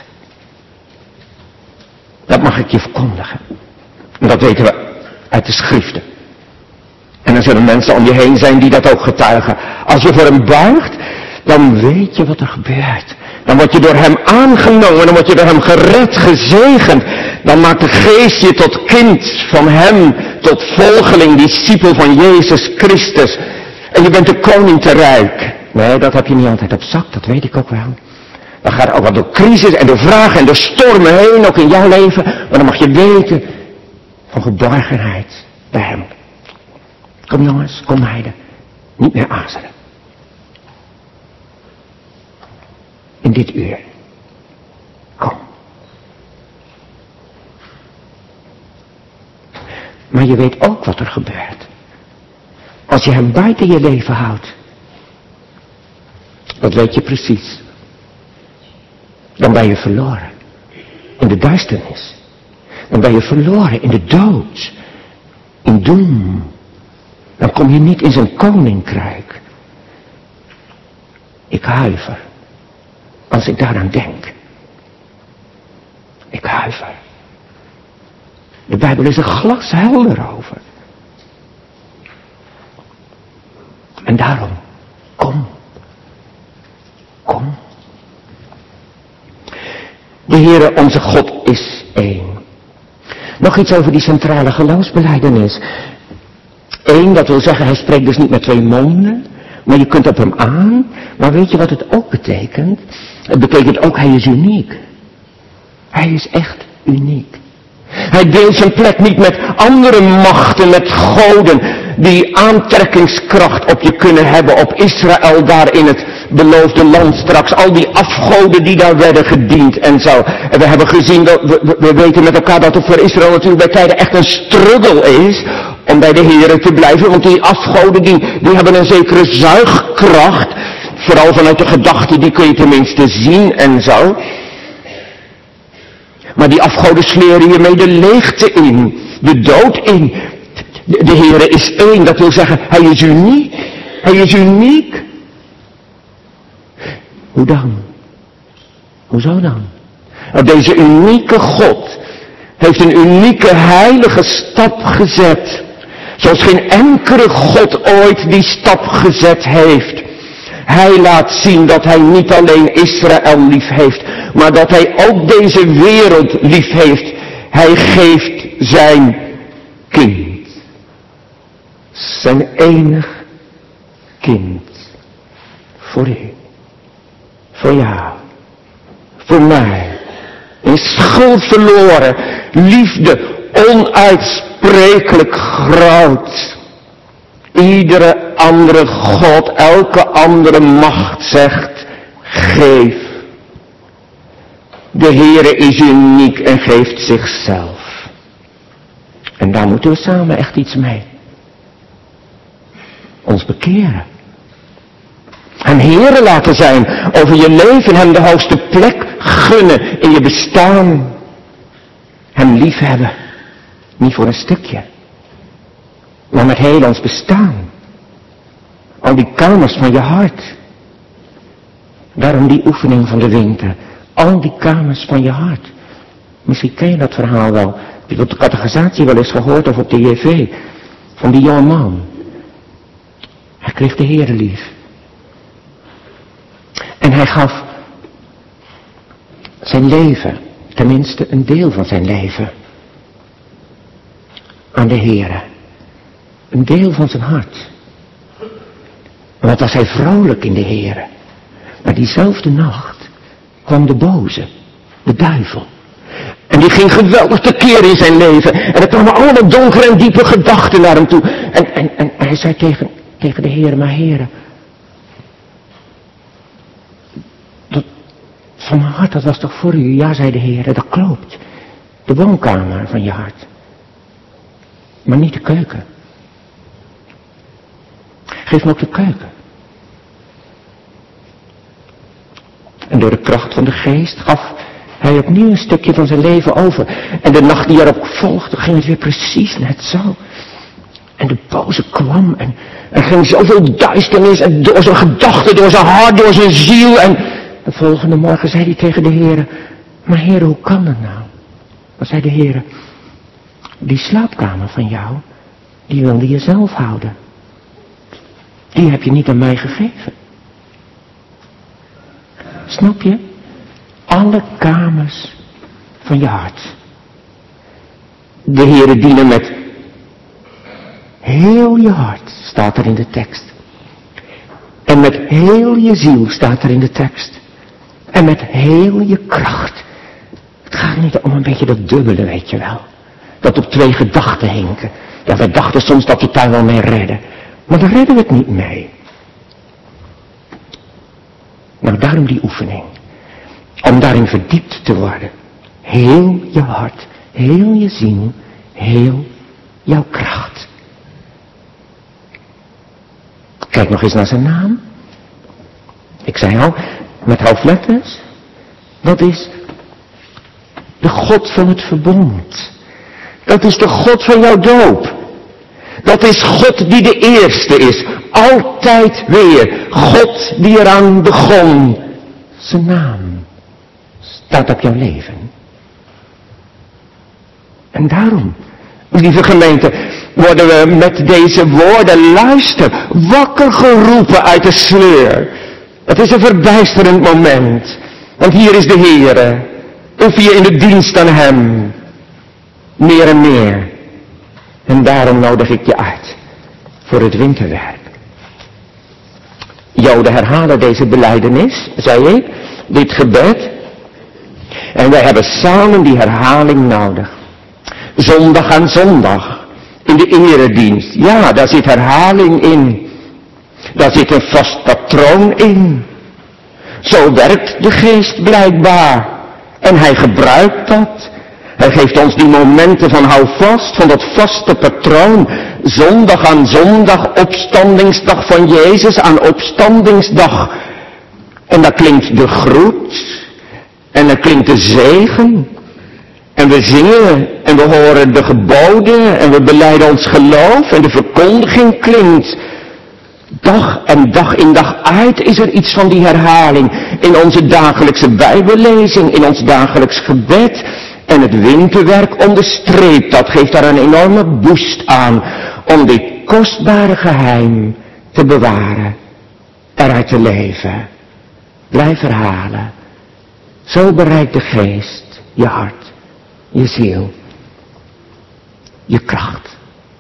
Dat mag ik je verkondigen. En dat weten we uit de schriften. En er zullen mensen om je heen zijn die dat ook getuigen. Als je voor hem buigt, dan weet je wat er gebeurt. Dan word je door hem aangenomen, dan word je door hem gered, gezegend. Dan maakt de geest je tot kind van hem, tot volgeling, discipel van Jezus Christus. En je bent de koning te rijk. Nee, dat heb je niet altijd op zak, dat weet ik ook wel. Dan gaat er ook wat door crisis en door vragen en door stormen heen, ook in jouw leven. Maar dan mag je weten van geborgenheid bij hem. Kom jongens, kom meiden. Niet meer aarzelen. in dit uur. Kom. Maar je weet ook wat er gebeurt. Als je hem buiten je leven houdt. Dat weet je precies. Dan ben je verloren. In de duisternis. Dan ben je verloren in de dood. In doem. Dan kom je niet in zijn koninkrijk. Ik huiver. Als ik daaraan denk. Ik huiver. De Bijbel is er glashelder over. En daarom, kom. Kom. De Heere onze God is één. Nog iets over die centrale geloofsbelijdenis. Eén, dat wil zeggen, hij spreekt dus niet met twee monden. Maar je kunt op hem aan. Maar weet je wat het ook betekent? Het betekent ook, hij is uniek. Hij is echt uniek. Hij deelt zijn plek niet met andere machten, met goden, die aantrekkingskracht op je kunnen hebben, op Israël daar in het beloofde land straks. Al die afgoden die daar werden gediend en zo. En we hebben gezien, dat, we, we weten met elkaar dat het voor Israël natuurlijk bij tijden echt een struggle is om bij de Here te blijven. Want die afgoden die, die hebben een zekere zuigkracht. Vooral vanuit de gedachte, die kun je tenminste zien en zo. Maar die afgoden sleren je mee de leegte in, de dood in. De, de Heere is één, dat wil zeggen, hij is uniek. Hij is uniek. Hoe dan? Hoezo dan? Nou, deze unieke God heeft een unieke heilige stap gezet. Zoals geen enkele God ooit die stap gezet heeft. Hij laat zien dat hij niet alleen Israël lief heeft, maar dat hij ook deze wereld lief heeft. Hij geeft zijn kind. Zijn enig kind. Voor u. Voor jou. Voor mij. In schuld verloren. Liefde onuitsprekelijk groot. Iedere andere God, elke andere macht zegt, geef. De Heere is uniek en geeft zichzelf. En daar moeten we samen echt iets mee. Ons bekeren. Hem Heere laten zijn over je leven, hem de hoogste plek gunnen in je bestaan. Hem liefhebben, niet voor een stukje. Maar met heel ons bestaan. Al die kamers van je hart. Daarom die oefening van de winter. Al die kamers van je hart. Misschien ken je dat verhaal wel. Heb je het op de catechisatie wel eens gehoord of op de J V. Van die jonge man. Hij kreeg de Heere lief. En hij gaf zijn leven. Tenminste een deel van zijn leven. Aan de Heere. Een deel van zijn hart. En wat was hij vrolijk in de Heere. Maar diezelfde nacht kwam de boze, de duivel. En die ging geweldig tekeer in zijn leven. En er kwamen allemaal donkere en diepe gedachten naar hem toe. En, en, en hij zei tegen, tegen de Heere, maar Heere. Dat van mijn hart, dat was toch voor u? Ja, zei de Heere, dat klopt. De woonkamer van je hart. Maar niet de keuken. Geef me ook de keuken. En door de kracht van de geest gaf hij opnieuw een stukje van zijn leven over. En de nacht die erop volgde ging het weer precies net zo. En de boze kwam en er ging zoveel duisternis en door zijn gedachten, door zijn hart, door zijn ziel. En de volgende morgen zei hij tegen de Heere, maar Heere, hoe kan dat nou? Dan zei de Heere, die slaapkamer van jou, die wilde je zelf houden. Die heb je niet aan mij gegeven. Snap je? Alle kamers van je hart. De Heere dienen met heel je hart, staat er in de tekst. En met heel je ziel, staat er in de tekst. En met heel je kracht. Het gaat niet om een beetje dat dubbele, weet je wel. Dat op twee gedachten hinken. Ja, wij dachten soms dat we daar wel mee redden. Maar daar redden we het niet mee. Nou, daarom die oefening. Om daarin verdiept te worden. Heel je hart, heel je ziel, heel jouw kracht. Kijk nog eens naar zijn naam. Ik zei al, met hoofdletters. Dat is de God van het verbond. Dat is de God van jouw doop. Dat is God die de eerste is. Altijd weer. God die eraan begon. Zijn naam staat op jouw leven. En daarom, lieve gemeente, worden we met deze woorden, luister, wakker geroepen uit de sleur. Het is een verbijsterend moment. Want hier is de Heere. Oefen je in de dienst aan Hem. Meer en meer. En daarom nodig ik je uit. Voor het winterwerk. Joden herhalen deze belijdenis, zei ik. Dit gebed. En wij hebben samen die herhaling nodig. Zondag aan zondag. In de eredienst. Ja, daar zit herhaling in. Daar zit een vast patroon in. Zo werkt de geest blijkbaar. En hij gebruikt dat. Hij geeft ons die momenten van hou vast, van dat vaste patroon. Zondag aan zondag, opstandingsdag van Jezus aan opstandingsdag. En daar klinkt de groet. En daar klinkt de zegen. En we zingen en we horen de geboden en we belijden ons geloof en de verkondiging klinkt. Dag en dag in dag uit is er iets van die herhaling. In onze dagelijkse bijbellezing, in ons dagelijks gebed. En het winterwerk onderstreept dat, geeft daar een enorme boost aan. Om dit kostbare geheim te bewaren. Eruit te leven. Blijf herhalen. Zo bereikt de geest je hart, je ziel, je kracht.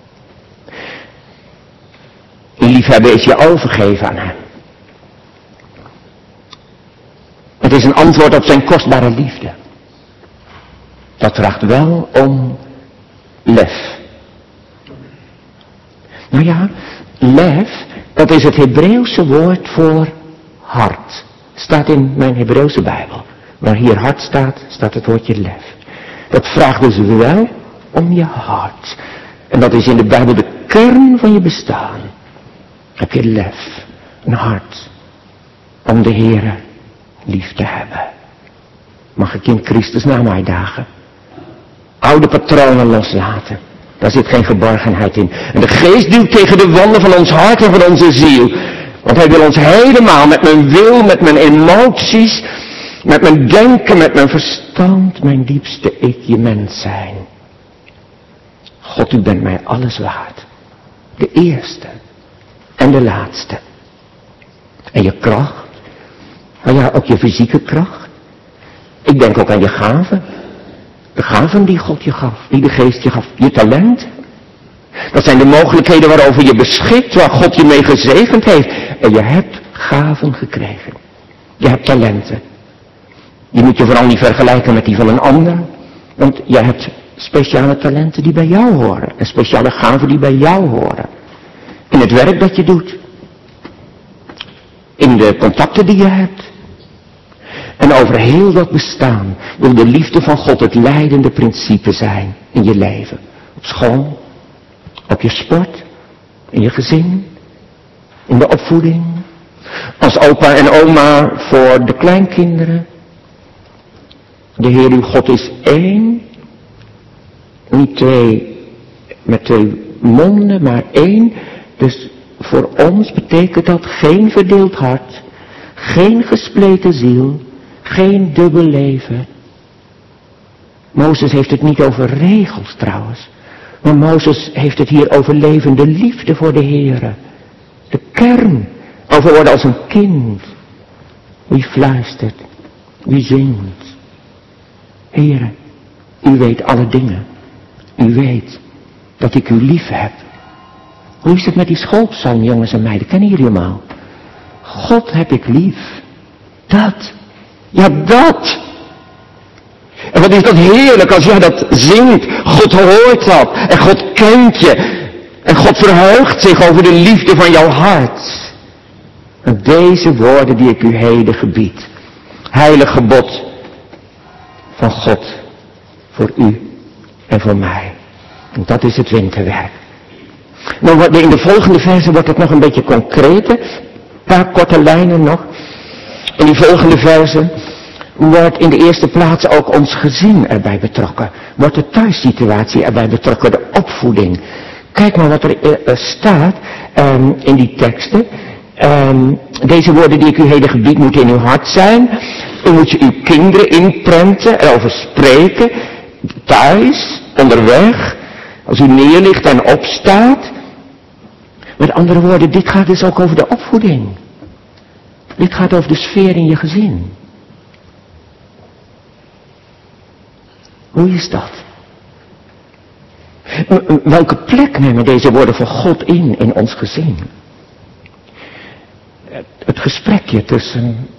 Je liefhebben is je overgeven aan Hem. Het is een antwoord op zijn kostbare liefde. Dat vraagt wel om lef. Nou ja, lef, dat is het Hebreeuwse woord voor hart. Staat in mijn Hebreeuwse Bijbel. Waar hier hart staat, staat het woordje lef. Dat vraagt dus wel om je hart. En dat is in de Bijbel de kern van je bestaan. Heb je lef, een hart, om de Heere lief te hebben. Mag ik in Christus naam uitdagen? Oude patronen loslaten. Daar zit geen geborgenheid in. En de geest duwt tegen de wanden van ons hart en van onze ziel. Want hij wil ons helemaal met mijn wil, met mijn emoties, met mijn denken, met mijn verstand, mijn diepste ik, je mens zijn. God, u bent mij alles waard. De eerste en de laatste. En je kracht. Nou ja, ook je fysieke kracht. Ik denk ook aan je gaven. De gaven die God je gaf, die de geest je gaf. Je talent. Dat zijn de mogelijkheden waarover je beschikt, waar God je mee gezegend heeft. En je hebt gaven gekregen. Je hebt talenten. Die moet je vooral niet vergelijken met die van een ander. Want je hebt speciale talenten die bij jou horen. En speciale gaven die bij jou horen. In het werk dat je doet. In de contacten die je hebt. En over heel dat bestaan wil de liefde van God het leidende principe zijn in je leven. Op school, op je sport, in je gezin, in de opvoeding. Als opa en oma voor de kleinkinderen. De Heer uw God is één. Niet twee met twee monden, maar één. Dus voor ons betekent dat geen verdeeld hart, geen gespleten ziel, geen dubbel leven. Mozes heeft het niet over regels trouwens. Maar Mozes heeft het hier over levende liefde voor de Heere. De kern. Over worden als een kind. Wie fluistert. Wie zingt. Heere, u weet alle dingen. U weet dat ik u lief heb. Hoe is het met die schoolpsalm, jongens en meiden? Kennen jullie hem al? God heb ik lief. Dat. Ja, dat. En wat is dat heerlijk als jij dat zingt. God hoort dat. En God kent je. En God verheugt zich over de liefde van jouw hart. En deze woorden die ik u heden gebied. Heilig gebod van God voor u en voor mij. En dat is het winterwerk. Nou, in de volgende versen wordt het nog een beetje concreter. Een paar korte lijnen nog. In die volgende versen wordt in de eerste plaats ook ons gezin erbij betrokken. Wordt de thuissituatie erbij betrokken, de opvoeding. Kijk maar wat er uh, staat um, in die teksten. Um, deze woorden die ik u heden gebied moeten in uw hart zijn. U moet je uw kinderen inprenten, erover spreken. Thuis, onderweg, als u neerligt en opstaat. Met andere woorden, dit gaat dus ook over de opvoeding. Dit gaat over de sfeer in je gezin. Hoe is dat? Welke plek nemen deze woorden van God in, in ons gezin? Het gesprekje tussen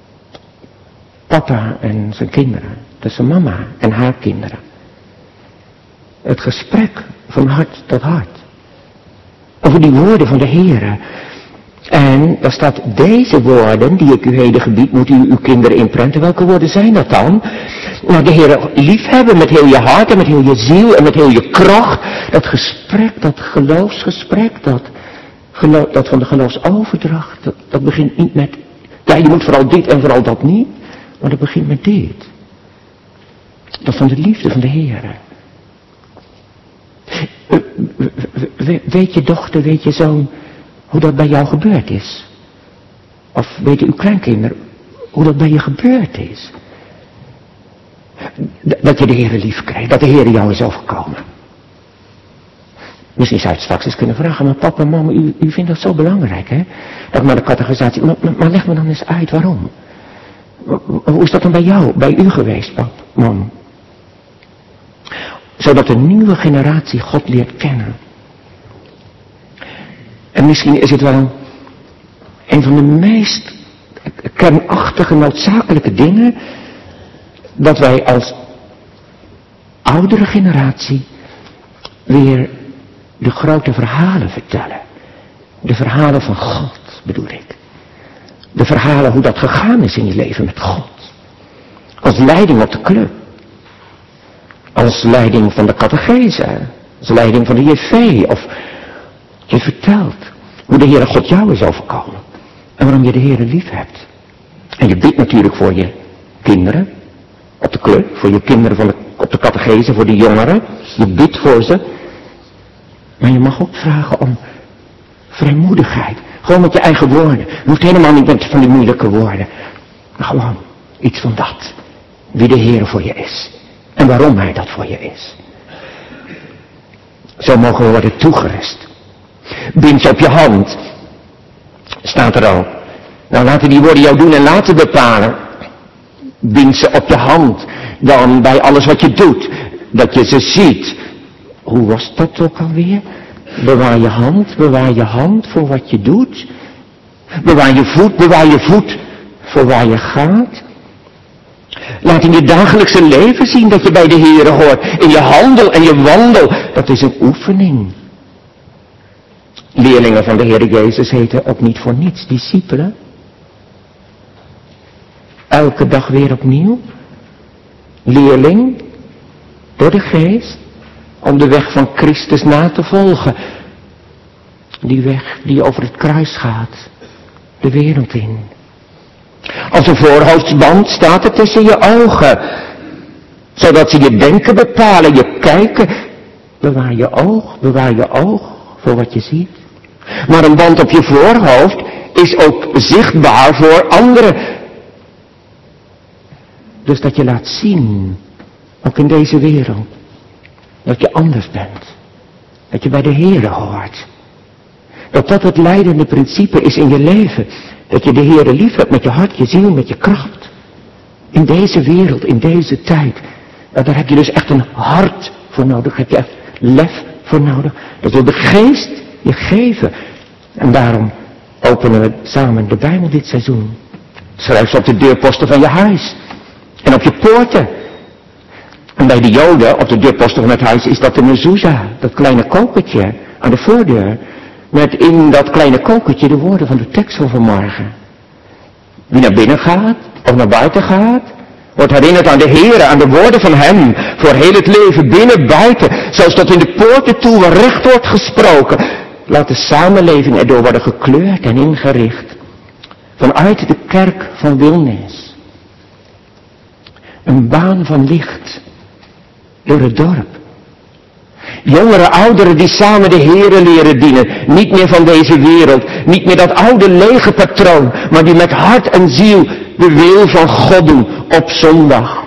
papa en zijn kinderen. Tussen mama en haar kinderen. Het gesprek van hart tot hart. Over die woorden van de Heere. En daar staat deze woorden die ik u heden gebied, moet u uw kinderen inprenten. Welke woorden zijn dat dan? Nou, de Heere liefhebben met heel je hart en met heel je ziel en met heel je kracht. Dat gesprek, dat geloofsgesprek, dat, geloof, dat van de geloofsoverdracht, dat, dat begint niet met, ja, je moet vooral dit en vooral dat niet. Maar dat begint met dit. Dat van de liefde van de Heere. Weet je dochter, weet je zoon, hoe dat bij jou gebeurd is? Of weten uw kleinkinderen hoe dat bij je gebeurd is? Dat je de Heere lief krijgt, dat de Heere jou is overkomen. Misschien zou je het straks eens kunnen vragen, maar papa en mama, u, u vindt dat zo belangrijk, hè? Dat maar de catechisatie, maar, maar, maar leg me dan eens uit waarom. Hoe is dat dan bij jou, bij u geweest, pap, mam? Zodat een nieuwe generatie God leert kennen. En misschien is het wel een van de meest kernachtige, noodzakelijke dingen, dat wij als oudere generatie weer de grote verhalen vertellen. De verhalen van God, bedoel ik. De verhalen hoe dat gegaan is in je leven met God. Als leiding op de club. Als leiding van de catechese. Als leiding van de J V. Of je vertelt hoe de Heere God jou is overkomen. En waarom je de Heere lief hebt. En je bidt natuurlijk voor je kinderen. Op de club. Voor je kinderen van de, op de catechese. Voor de jongeren. Je bidt voor ze. Maar je mag ook vragen om vrijmoedigheid. Gewoon met je eigen woorden. Je hoeft helemaal niet met van die moeilijke woorden. Maar gewoon iets van dat. Wie de Heere voor je is. En waarom Hij dat voor je is. Zo mogen we worden toegerust. Bind je op je hand. Staat er al. Nou, laten die woorden jou doen en laten bepalen. Bind ze op je hand. Dan bij alles wat je doet. Dat je ze ziet. Hoe was dat ook alweer? Bewaar je hand, bewaar je hand voor wat je doet. Bewaar je voet, bewaar je voet voor waar je gaat. Laat in je dagelijkse leven zien dat je bij de Heere hoort. In je handel en je wandel. Dat is een oefening. Leerlingen van de Heere Jezus heten ook niet voor niets discipelen. Elke dag weer opnieuw. Leerling. Door de geest. Om de weg van Christus na te volgen. Die weg die over het kruis gaat. De wereld in. Als een voorhoofdsband staat er tussen je ogen. Zodat ze je denken bepalen, je kijken. Bewaar je oog, bewaar je oog voor wat je ziet. Maar een band op je voorhoofd is ook zichtbaar voor anderen. Dus dat je laat zien, ook in deze wereld, dat je anders bent. Dat je bij de Heere hoort. Dat dat het leidende principe is in je leven. Dat je de Heere lief hebt met je hart, je ziel, met je kracht. In deze wereld, in deze tijd. Nou, daar heb je dus echt een hart voor nodig. Daar heb je echt lef voor nodig. Dat wil de geest je geven. En daarom openen we samen de Bijbel dit seizoen. Schrijf ze op de deurposten van je huis. En op je poorten. En bij de Joden, op de deurposten van het huis, is dat de mezuzah. Dat kleine kokertje aan de voordeur. Met in dat kleine kokertje de woorden van de tekst van vanmorgen. Wie naar binnen gaat, of naar buiten gaat, Wordt herinnerd aan de Heere, aan de woorden van Hem. Voor heel het leven, binnen, buiten. Zelfs tot in de poorten toe waar recht wordt gesproken. Laat de samenleving erdoor worden gekleurd en ingericht. Vanuit de kerk van Wilnis. Een baan van licht. Door het dorp. Jongeren, ouderen die samen de Heere leren dienen. Niet meer van deze wereld. Niet meer dat oude lege patroon. Maar die met hart en ziel de wil van God doen. Op zondag.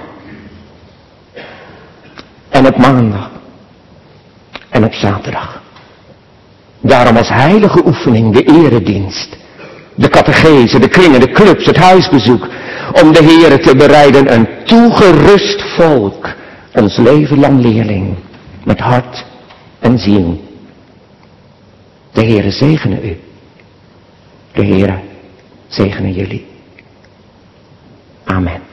En op maandag. En op zaterdag. Daarom als heilige oefening de eredienst. De catechese, de kringen, de clubs, het huisbezoek. Om de Heere te bereiden een toegerust volk. Ons leven lang leerling. Met hart en ziel. De Heere zegene u. De Heere zegene jullie. Amen.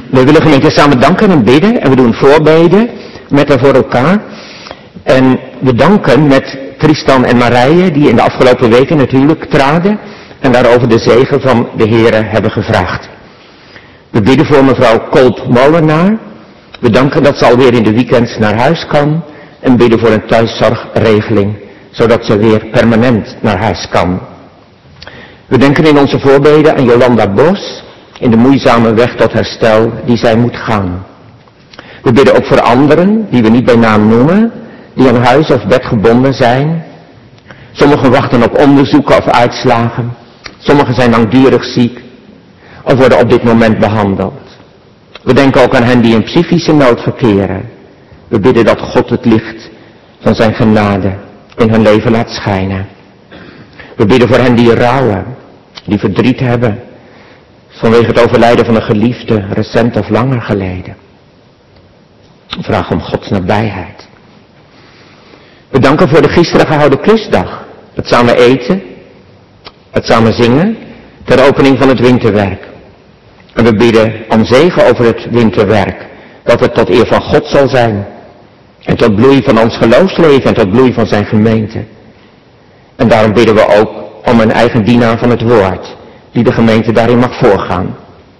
We willen gemeente samen danken en bidden. En we doen voorbeden met en voor elkaar. En we danken met Tristan en Marije, die in de afgelopen weken natuurlijk traden. En daarover de zegen van de Here hebben gevraagd. We bidden voor mevrouw Kolp-Molenaar. We danken dat ze alweer in de weekends naar huis kan. En bidden voor een thuiszorgregeling, zodat ze weer permanent naar huis kan. We denken in onze voorbeden aan Jolanda Bos, in de moeizame weg tot herstel die zij moet gaan. We bidden ook voor anderen, die we niet bij naam noemen, die aan huis of bed gebonden zijn. Sommigen wachten op onderzoeken of uitslagen. Sommigen zijn langdurig ziek of worden op dit moment behandeld. We denken ook aan hen die in psychische nood verkeren. We bidden dat God het licht van zijn genade in hun leven laat schijnen. We bidden voor hen die rouwen, die verdriet hebben vanwege het overlijden van een geliefde, recent of langer geleden. We vragen om Gods nabijheid. We danken voor de gisteren gehouden klusdag. Het samen eten, het samen zingen, ter opening van het winterwerk. En we bidden om zegen over het winterwerk, dat het tot eer van God zal zijn. En tot bloei van ons geloofsleven en tot bloei van zijn gemeente. En daarom bidden we ook om een eigen dienaar van het woord, die de gemeente daarin mag voorgaan.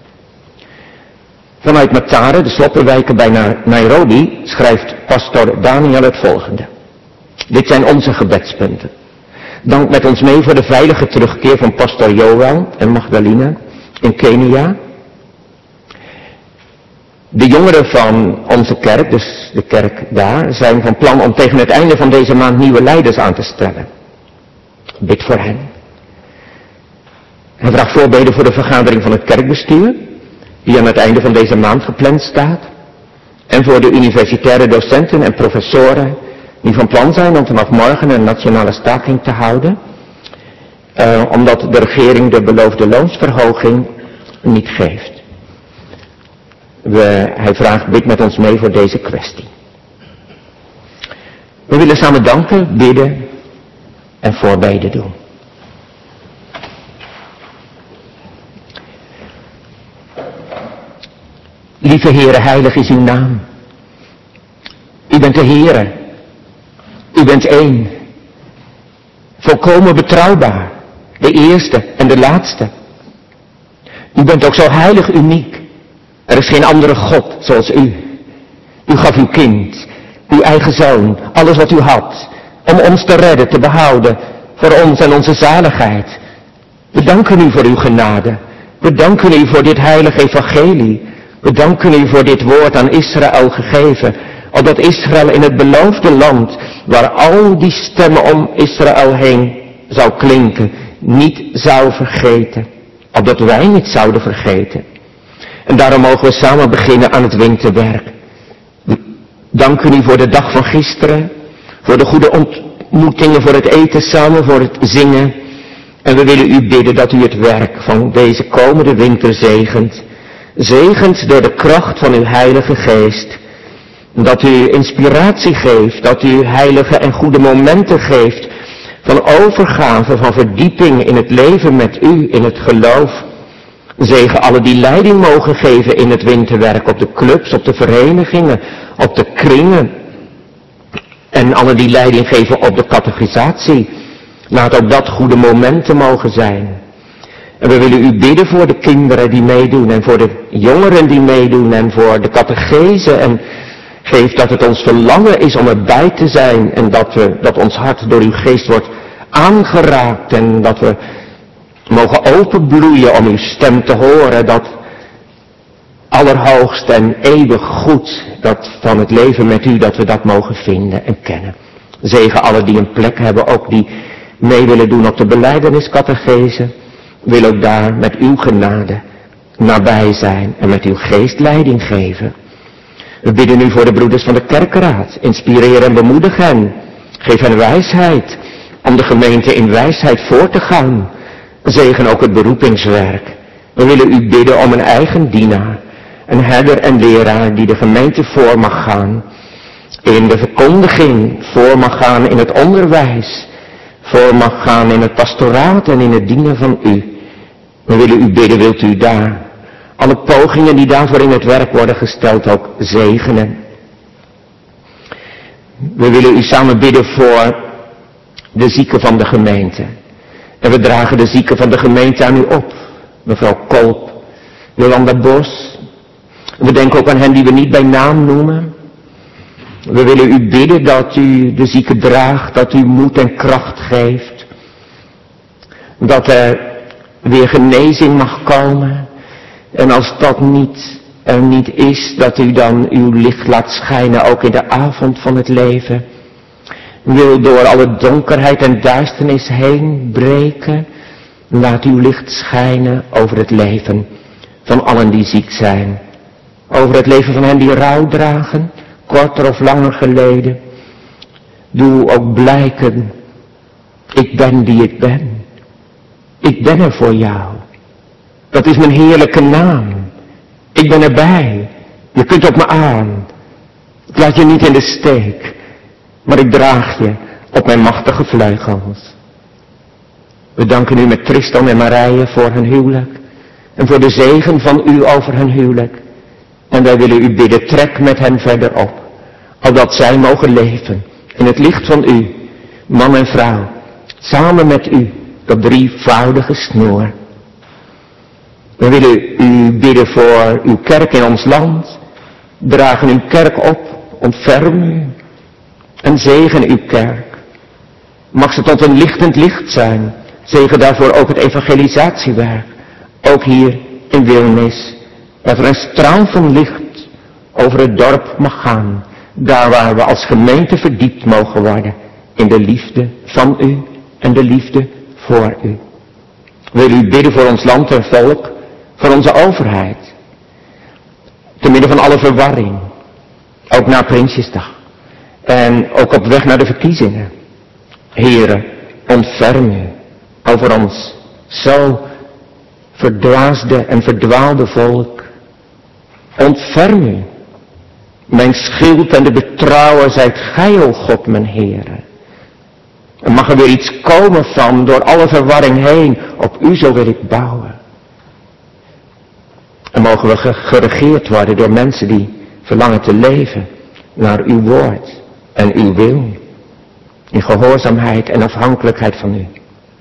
Vanuit Matare, de sloppenwijken bij Nairobi, schrijft pastor Daniel het volgende. Dit zijn onze gebedspunten. Dank met ons mee voor de veilige terugkeer van pastor Joël en Magdalena in Kenia. De jongeren van onze kerk, dus de kerk daar, zijn van plan om tegen het einde van deze maand nieuwe leiders aan te stellen. Bid voor hen. Hij vraagt voorbeden voor de vergadering van het kerkbestuur, die aan het einde van deze maand gepland staat. En voor de universitaire docenten en professoren, die van plan zijn om vanaf morgen een nationale staking te houden. Uh, omdat de regering de beloofde loonsverhoging niet geeft. We, hij vraagt, bid met ons mee voor deze kwestie. We willen samen danken, bidden en voorbeden doen. Lieve Heere, heilig is uw naam. U bent de Heere. U bent één. Volkomen betrouwbaar. De eerste en de laatste. U bent ook zo heilig uniek. Er is geen andere God zoals u. U gaf uw kind, uw eigen zoon, alles wat u had, om ons te redden, te behouden, voor ons en onze zaligheid. We danken u voor uw genade. We danken u voor dit heilige evangelie. We danken u voor dit woord aan Israël gegeven, opdat Israël in het beloofde land, waar al die stemmen om Israël heen zou klinken, niet zou vergeten. Opdat wij niet zouden vergeten. En daarom mogen we samen beginnen aan het winterwerk. We danken u voor de dag van gisteren, voor de goede ontmoetingen, voor het eten samen, voor het zingen. En we willen u bidden dat u het werk van deze komende winter zegent. Zegent door de kracht van uw heilige geest. Dat u inspiratie geeft, dat u heilige en goede momenten geeft van overgave, van verdieping in het leven met u, in het geloof. Zegen alle die leiding mogen geven in het winterwerk, op de clubs, op de verenigingen, op de kringen. En alle die leiding geven op de catechisatie. Laat ook dat goede momenten mogen zijn. En we willen u bidden voor de kinderen die meedoen en voor de jongeren die meedoen en voor de catechese. En geef dat het ons verlangen is om erbij te zijn en dat, we, dat ons hart door uw geest wordt aangeraakt en dat we mogen openbloeien om uw stem te horen, dat allerhoogst en eeuwig goed, dat van het leven met u, dat we dat mogen vinden en kennen. Zegen alle die een plek hebben, ook die mee willen doen op de belijdeniscatechese, wil ook daar met uw genade nabij zijn en met uw geest leiding geven. We bidden nu voor de broeders van de kerkraad, inspireer en bemoedig hen, geef hen wijsheid om de gemeente in wijsheid voor te gaan. Zegen ook het beroepingswerk. We willen u bidden om een eigen dienaar, een herder en leraar die de gemeente voor mag gaan, in de verkondiging voor mag gaan in het onderwijs, voor mag gaan in het pastoraat en in het dienen van u. We willen u bidden, wilt u daar alle pogingen die daarvoor in het werk worden gesteld ook zegenen. We willen u samen bidden voor de zieken van de gemeente. En we dragen de zieken van de gemeente aan u op. Mevrouw Kolp, Jolanda Bos. We denken ook aan hen die we niet bij naam noemen. We willen u bidden dat u de zieken draagt, dat u moed en kracht geeft. Dat er weer genezing mag komen. En als dat niet er niet is, dat u dan uw licht laat schijnen, ook in de avond van het leven. Wil door alle donkerheid en duisternis heen breken. Laat uw licht schijnen over het leven van allen die ziek zijn. Over het leven van hen die rouw dragen, korter of langer geleden. Doe ook blijken, ik ben die ik ben. Ik ben er voor jou. Dat is mijn heerlijke naam. Ik ben erbij. Je kunt op me aan. Ik laat je niet in de steek. Maar ik draag je op mijn machtige vleugels. We danken u met Tristan en Marije voor hun huwelijk. En voor de zegen van u over hun huwelijk. En wij willen u bidden, trek met hen verder op. Opdat zij mogen leven in het licht van u, man en vrouw. Samen met u, dat drievoudige snoer. We willen u bidden voor uw kerk in ons land. Dragen uw kerk op, ontferm u. En zegen uw kerk. Mag ze tot een lichtend licht zijn. Zegen daarvoor ook het evangelisatiewerk. Ook hier in Wilnis. Dat er een straal van licht over het dorp mag gaan. Daar waar we als gemeente verdiept mogen worden. In de liefde van u en de liefde voor u. We willen u bidden voor ons land en volk. Voor onze overheid. Te midden van alle verwarring. Ook na Prinsjesdag. En ook op weg naar de verkiezingen. Heren, ontferm u over ons zo verdwaasde en verdwaalde volk. Ontferm u. Mijn schild en de betrouwer zijt gij, o God, mijn Heere. En mag er weer iets komen van, door alle verwarring heen, op u zo wil ik bouwen. En mogen we geregeerd worden door mensen die verlangen te leven naar uw woord en uw wil. In gehoorzaamheid en afhankelijkheid van u.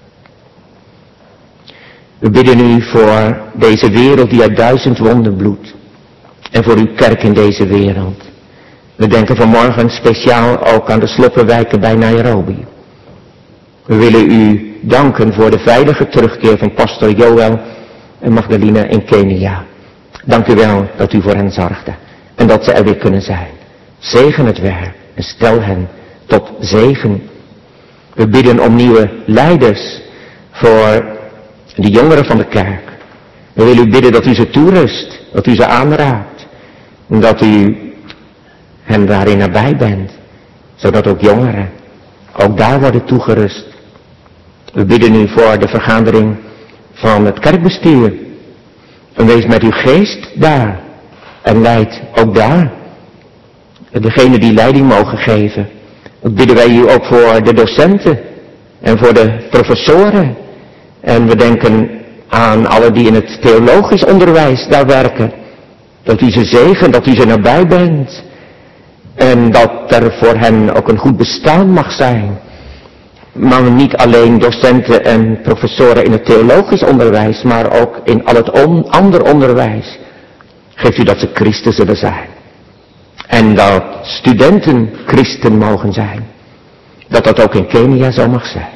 We bidden u voor deze wereld die uit duizend wonden bloedt. En voor uw kerk in deze wereld. We denken vanmorgen speciaal ook aan de sloppenwijken bij Nairobi. We willen u danken voor de veilige terugkeer van pastor Joël en Magdalena in Kenia. Dank u wel dat u voor hen zorgde. En dat ze er weer kunnen zijn. Zegen het werk en stel hen tot zegen. We bidden om nieuwe leiders voor de jongeren van de kerk. We willen u bidden dat u ze toerust, dat u ze aanraadt. En dat u hen daarin nabij bent. Zodat ook jongeren ook daar worden toegerust. We bidden u voor de vergadering van het kerkbestuur. En wees met uw geest daar. En leid ook daar. Degene die leiding mogen geven. Dat bidden wij u ook voor de docenten. En voor de professoren. En we denken aan alle die in het theologisch onderwijs daar werken. Dat u ze zegent, dat u ze nabij bent. En dat er voor hen ook een goed bestaan mag zijn. Maar niet alleen docenten en professoren in het theologisch onderwijs, maar ook in al het on, ander onderwijs. Geeft u dat ze christen zullen zijn. En dat studenten christen mogen zijn. Dat dat ook in Kenia zo mag zijn.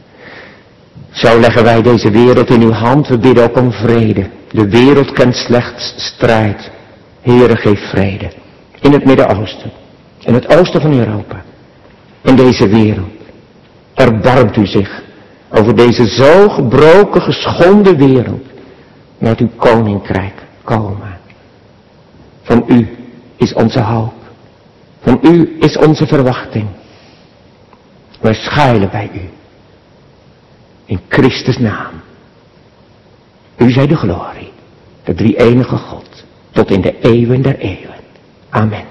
Zo leggen wij deze wereld in uw hand. We bidden ook om vrede. De wereld kent slechts strijd. Heere, geef vrede. In het Midden-Oosten. In het oosten van Europa. In deze wereld. Erbarmt u zich over deze zo gebroken, geschonden wereld. Laat uw koninkrijk komen. Van u is onze hoop. Van u is onze verwachting. Wij schuilen bij u. In Christus naam. U zij de glorie. De drie-enige God. Tot in de eeuwen der eeuwen. Amen.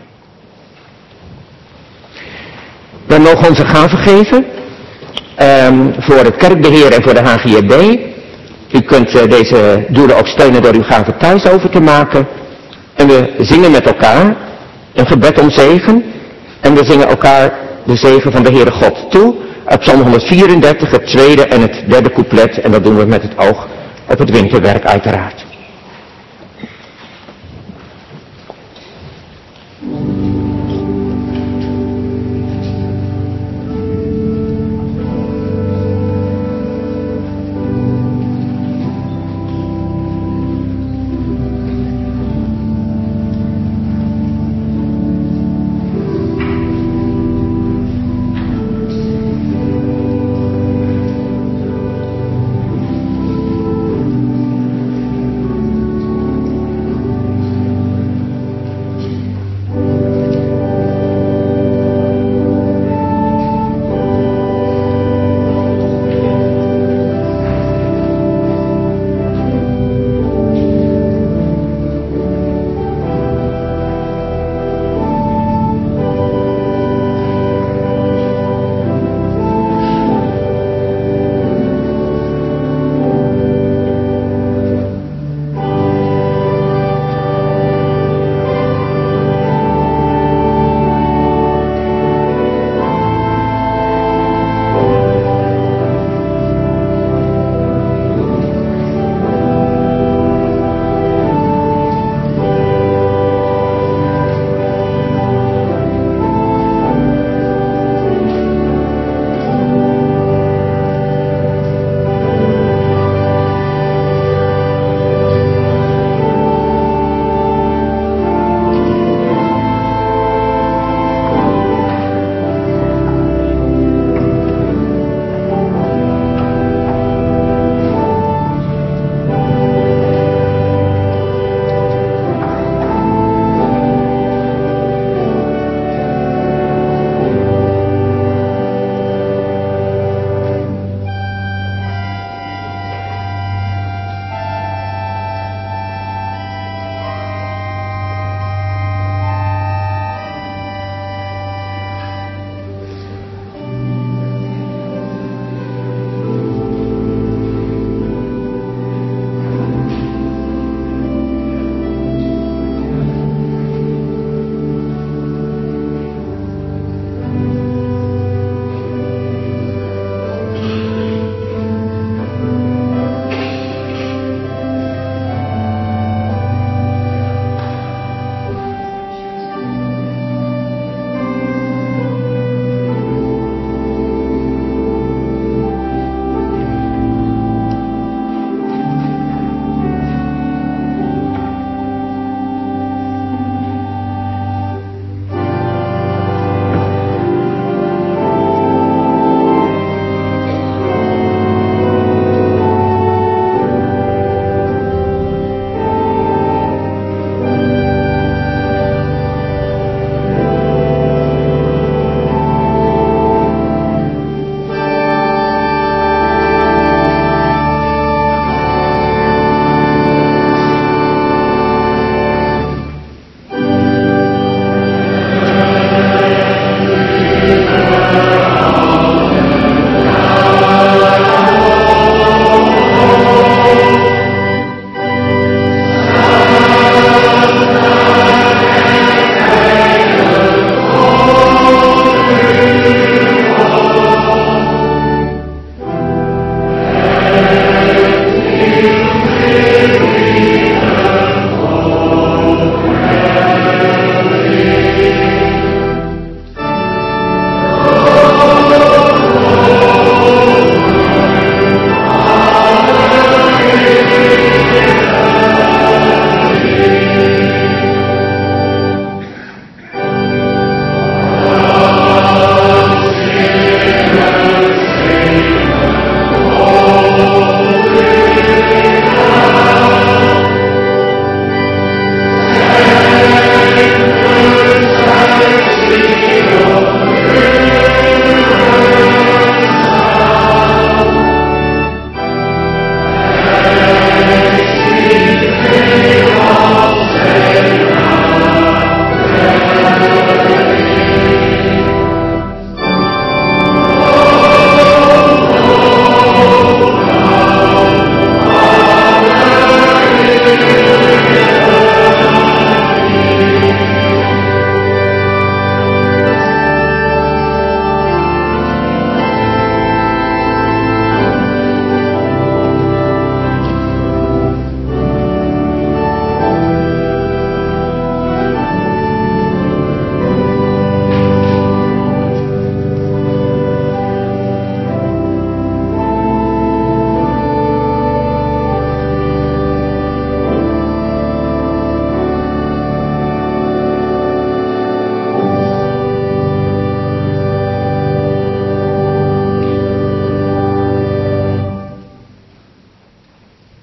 We mogen onze gaven geven. Um, voor het kerkbeheer en voor de H G B. U kunt uh, deze doelen ook steunen door uw gave thuis over te maken. En we zingen met elkaar een gebed om zegen. En we zingen elkaar de zegen van de Heere God toe. Op Psalm honderdvierendertig, het tweede en het derde couplet. En dat doen we met het oog op het winterwerk uiteraard.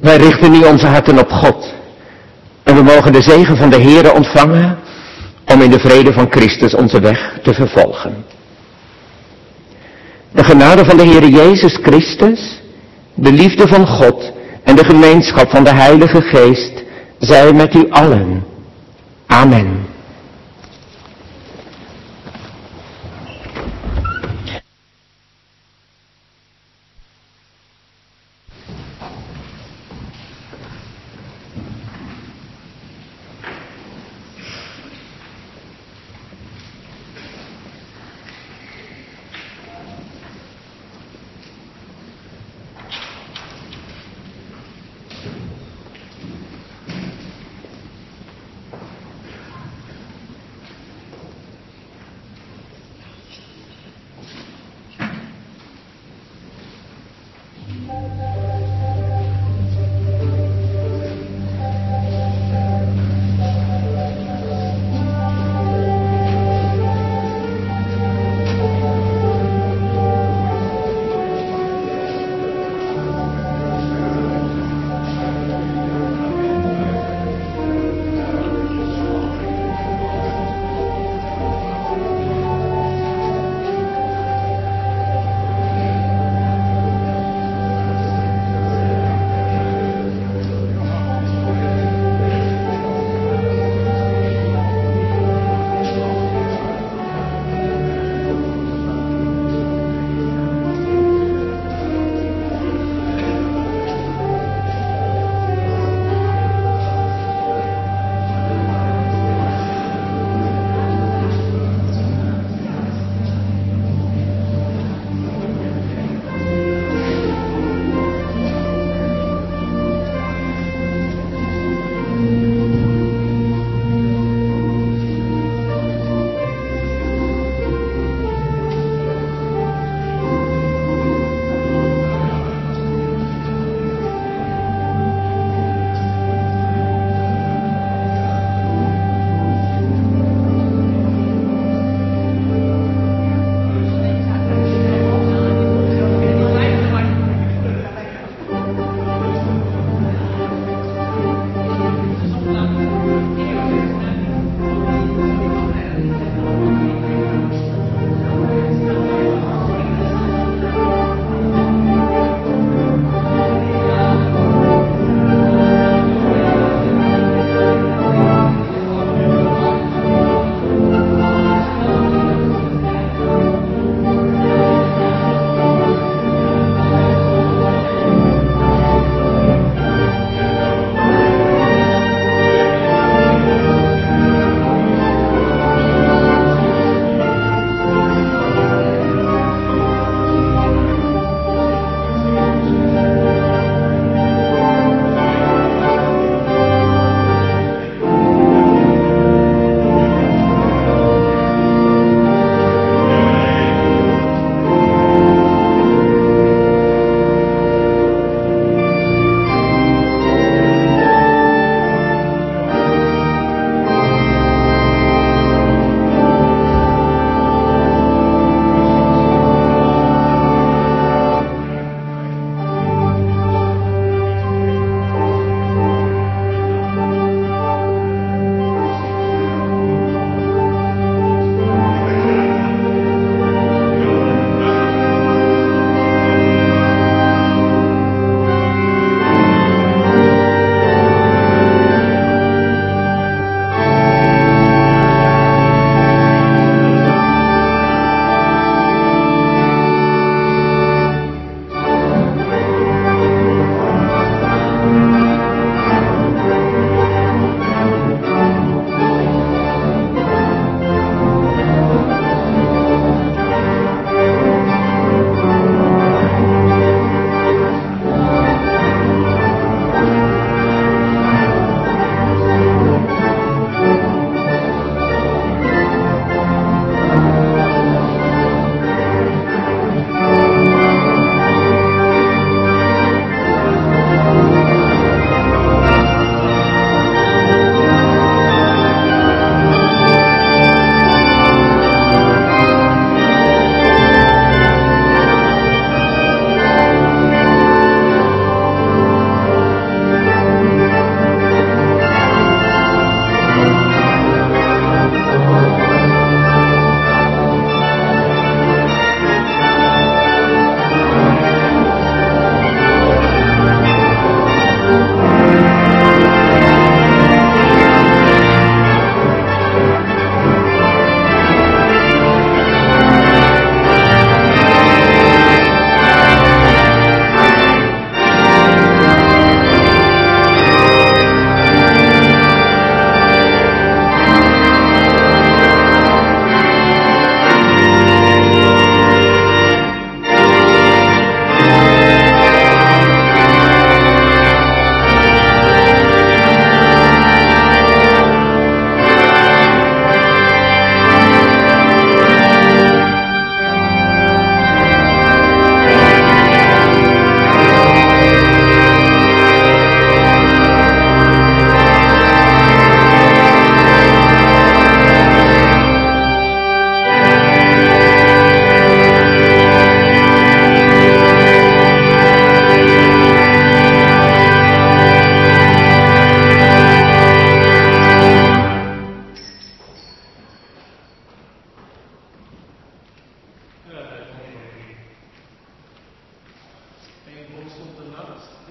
Wij richten nu onze harten op God. En we mogen de zegen van de Heere ontvangen om in de vrede van Christus onze weg te vervolgen. De genade van de Heere Jezus Christus, de liefde van God en de gemeenschap van de Heilige Geest zij met u allen. Amen.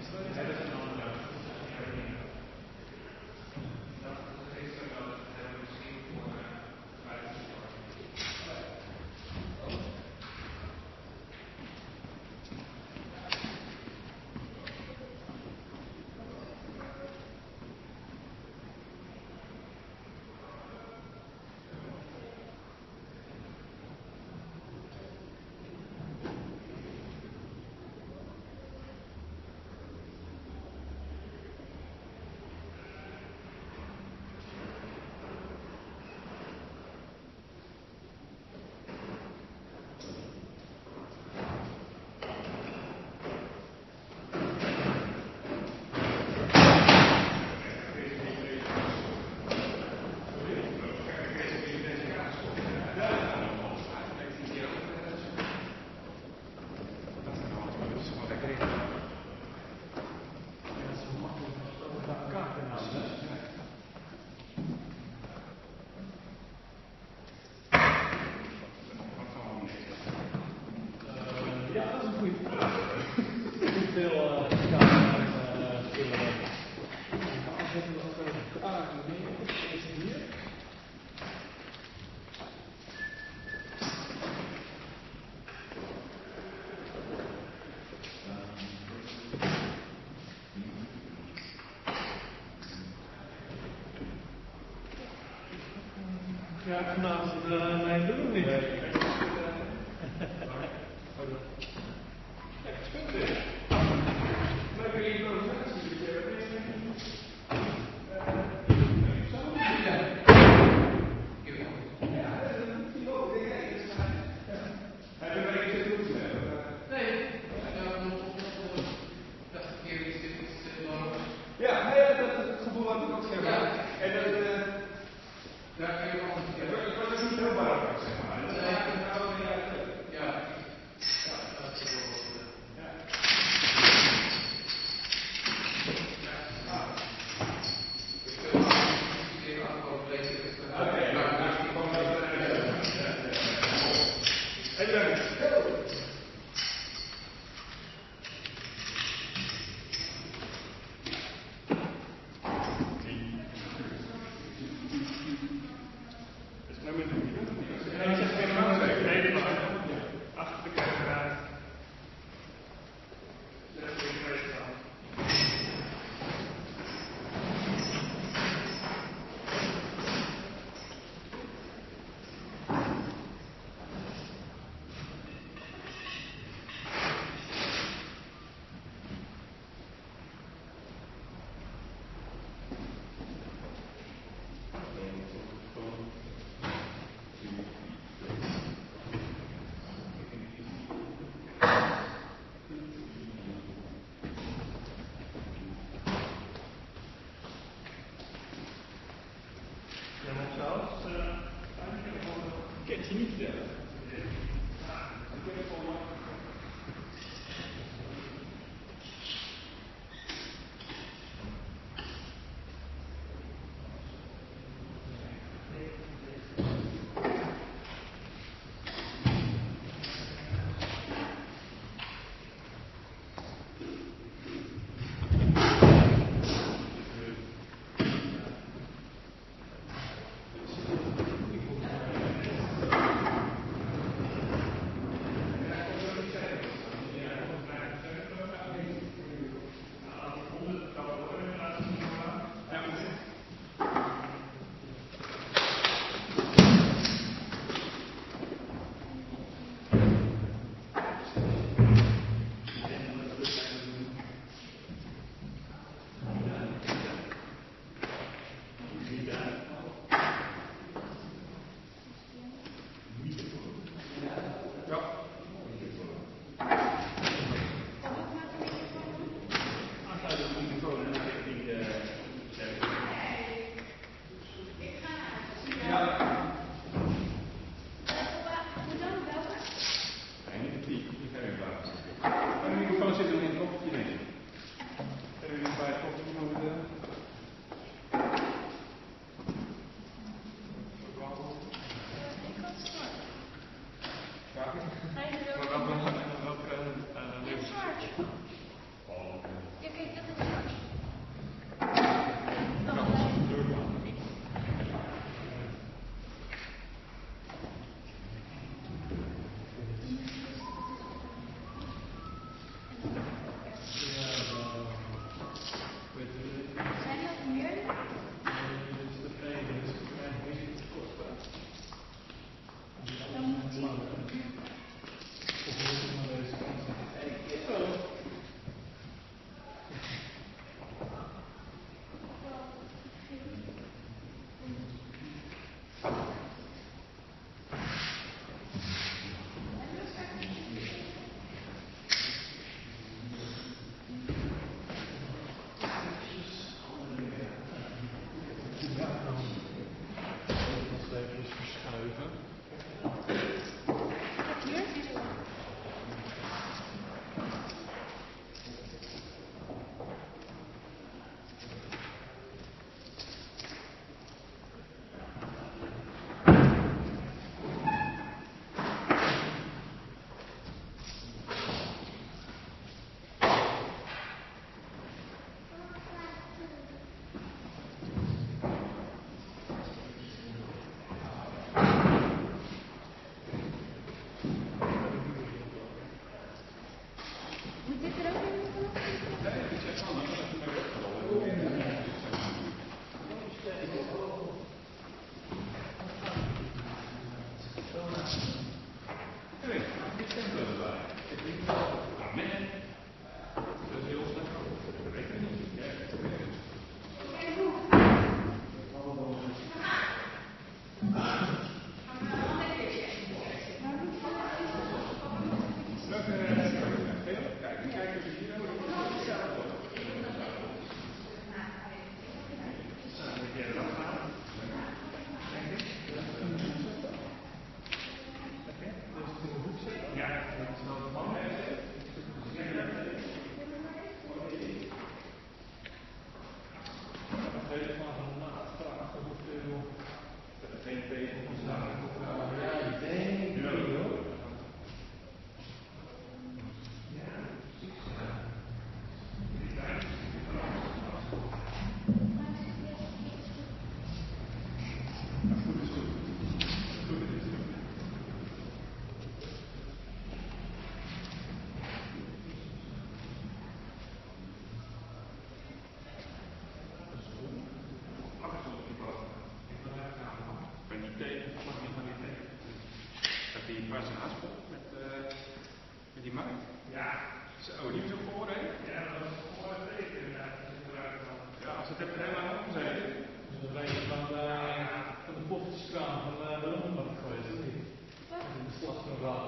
Ja, naast uh, mijn doen niet. Nee. Ja, nee, dat, dat gevoel had ik ook zeg maar. En dat, uh, ja, ik was dus niet heel belangrijk, zeg maar. uit zijn haspel met, uh, met die markt. Ja. Zo, die was ook voor, hè? Ja, dat was voor het teken. Ja, ja, als het even heel lang omgezeten. Dus dat weet je van, uh, van de poffertjeskraan van uh, de Lombard geweest, of niet? In de slag van Raal.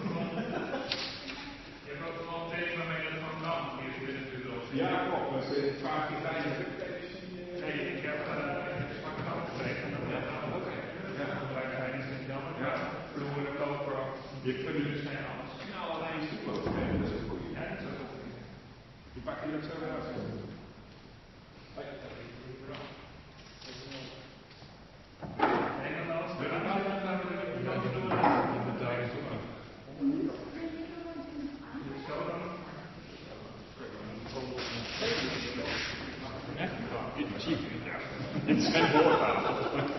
Je hebt ook wel tegen waarmee dat van Ram hier binnen natuurlijk. Ja, klopt. Dat is vaak die vijfde druktekens. Nee, ik heb zwak het ook gekregen. Oké. Ja, dat lijkt hij niet zo jammer. Ja, vloeren, koper. Je kunt dus geen alles. Nou, alleen stoelen. Dat is een goeie. Ja, dat is ook een goeie. Die pak je dat zo weer uit. En dan als we dan gaan we de noten doen. Dat daar is ook. Zo dan. Echt? Dit machine. Dit is geen boortafel.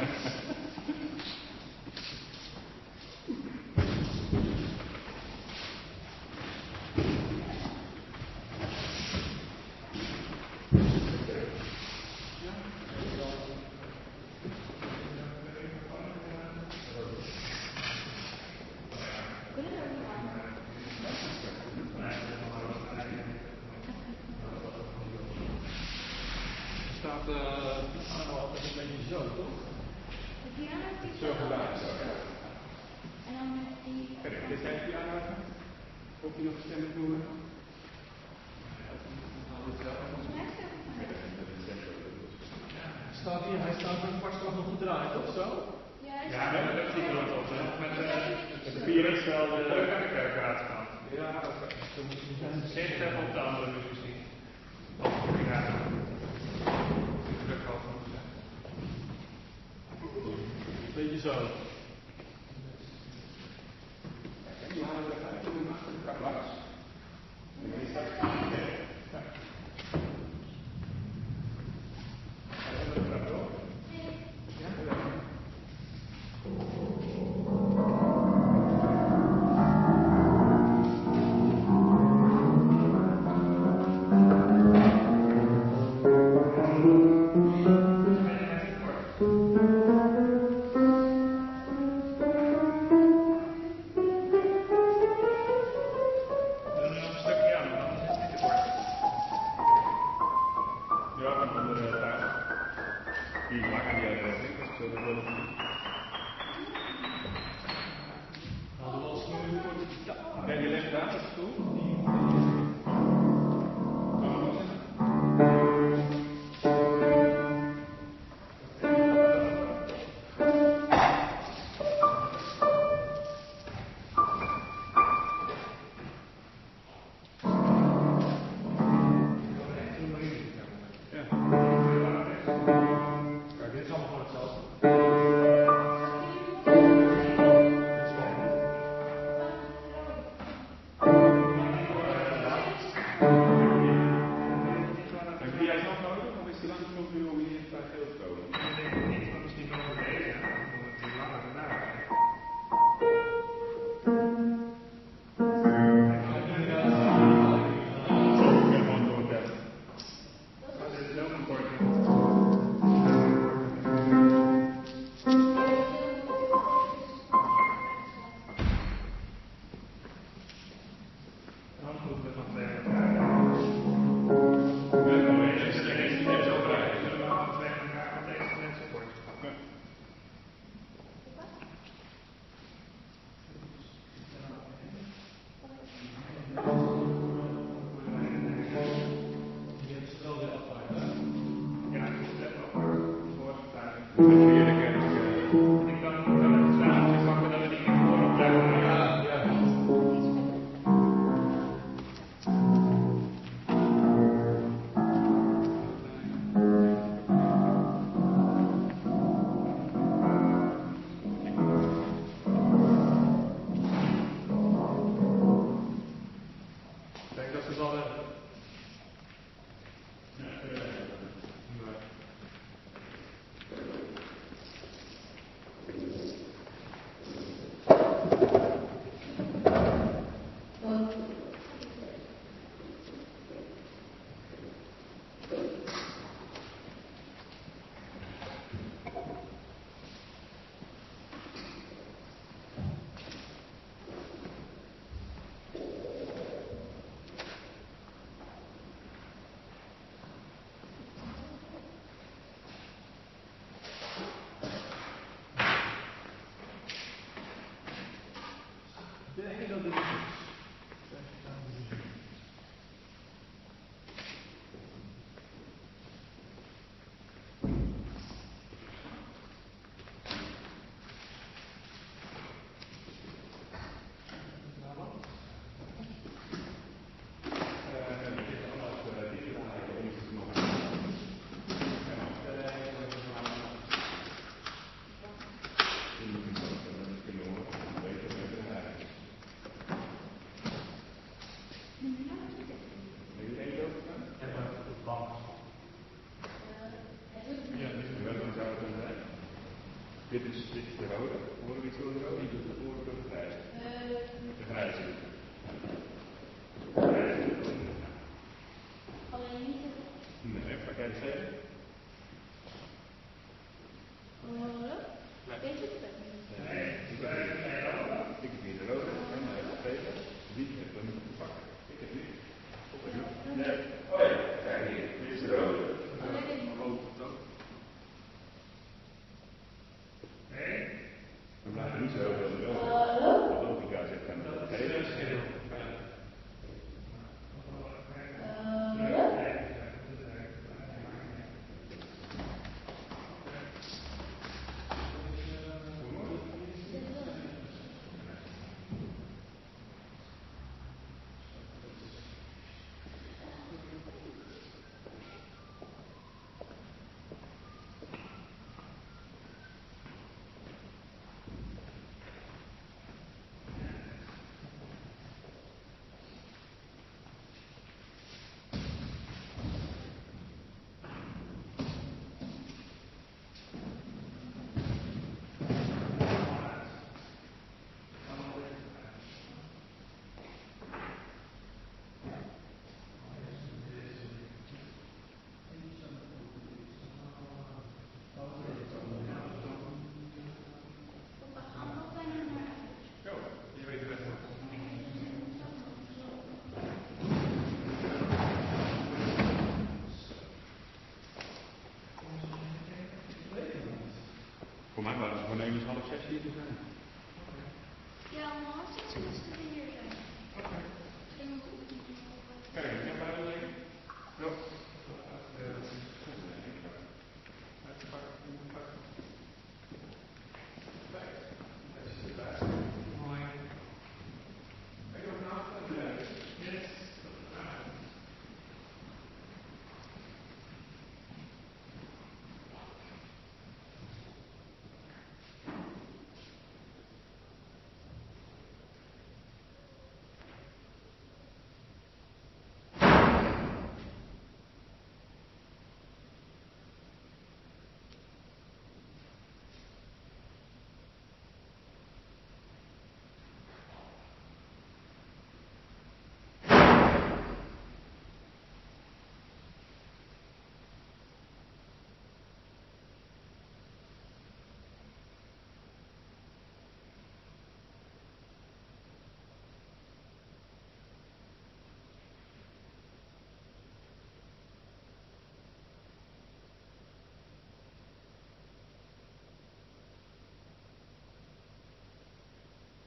Staat hier, hij staat met vastslag nog gedraaid of zo? Ja, ja met de vierkant op. Met de vier stel de kerkraadskant. Ja, zo moet je zijn. Zet even op de andere dus misschien. Ja. Beetje zo. Die halen we eruit en doen achter elkaar langs. Dit is, dit is de rode. Horen we iets over de rode? Niet de horen we de grijze. De grijze. Alleen niet het. Nee, pak jij de gele? Deze is het niet. Nee, ik heb hier, ik heb hier de rode en hij heeft de gele. Wie heeft hem pakken? Ik heb niet. Nee.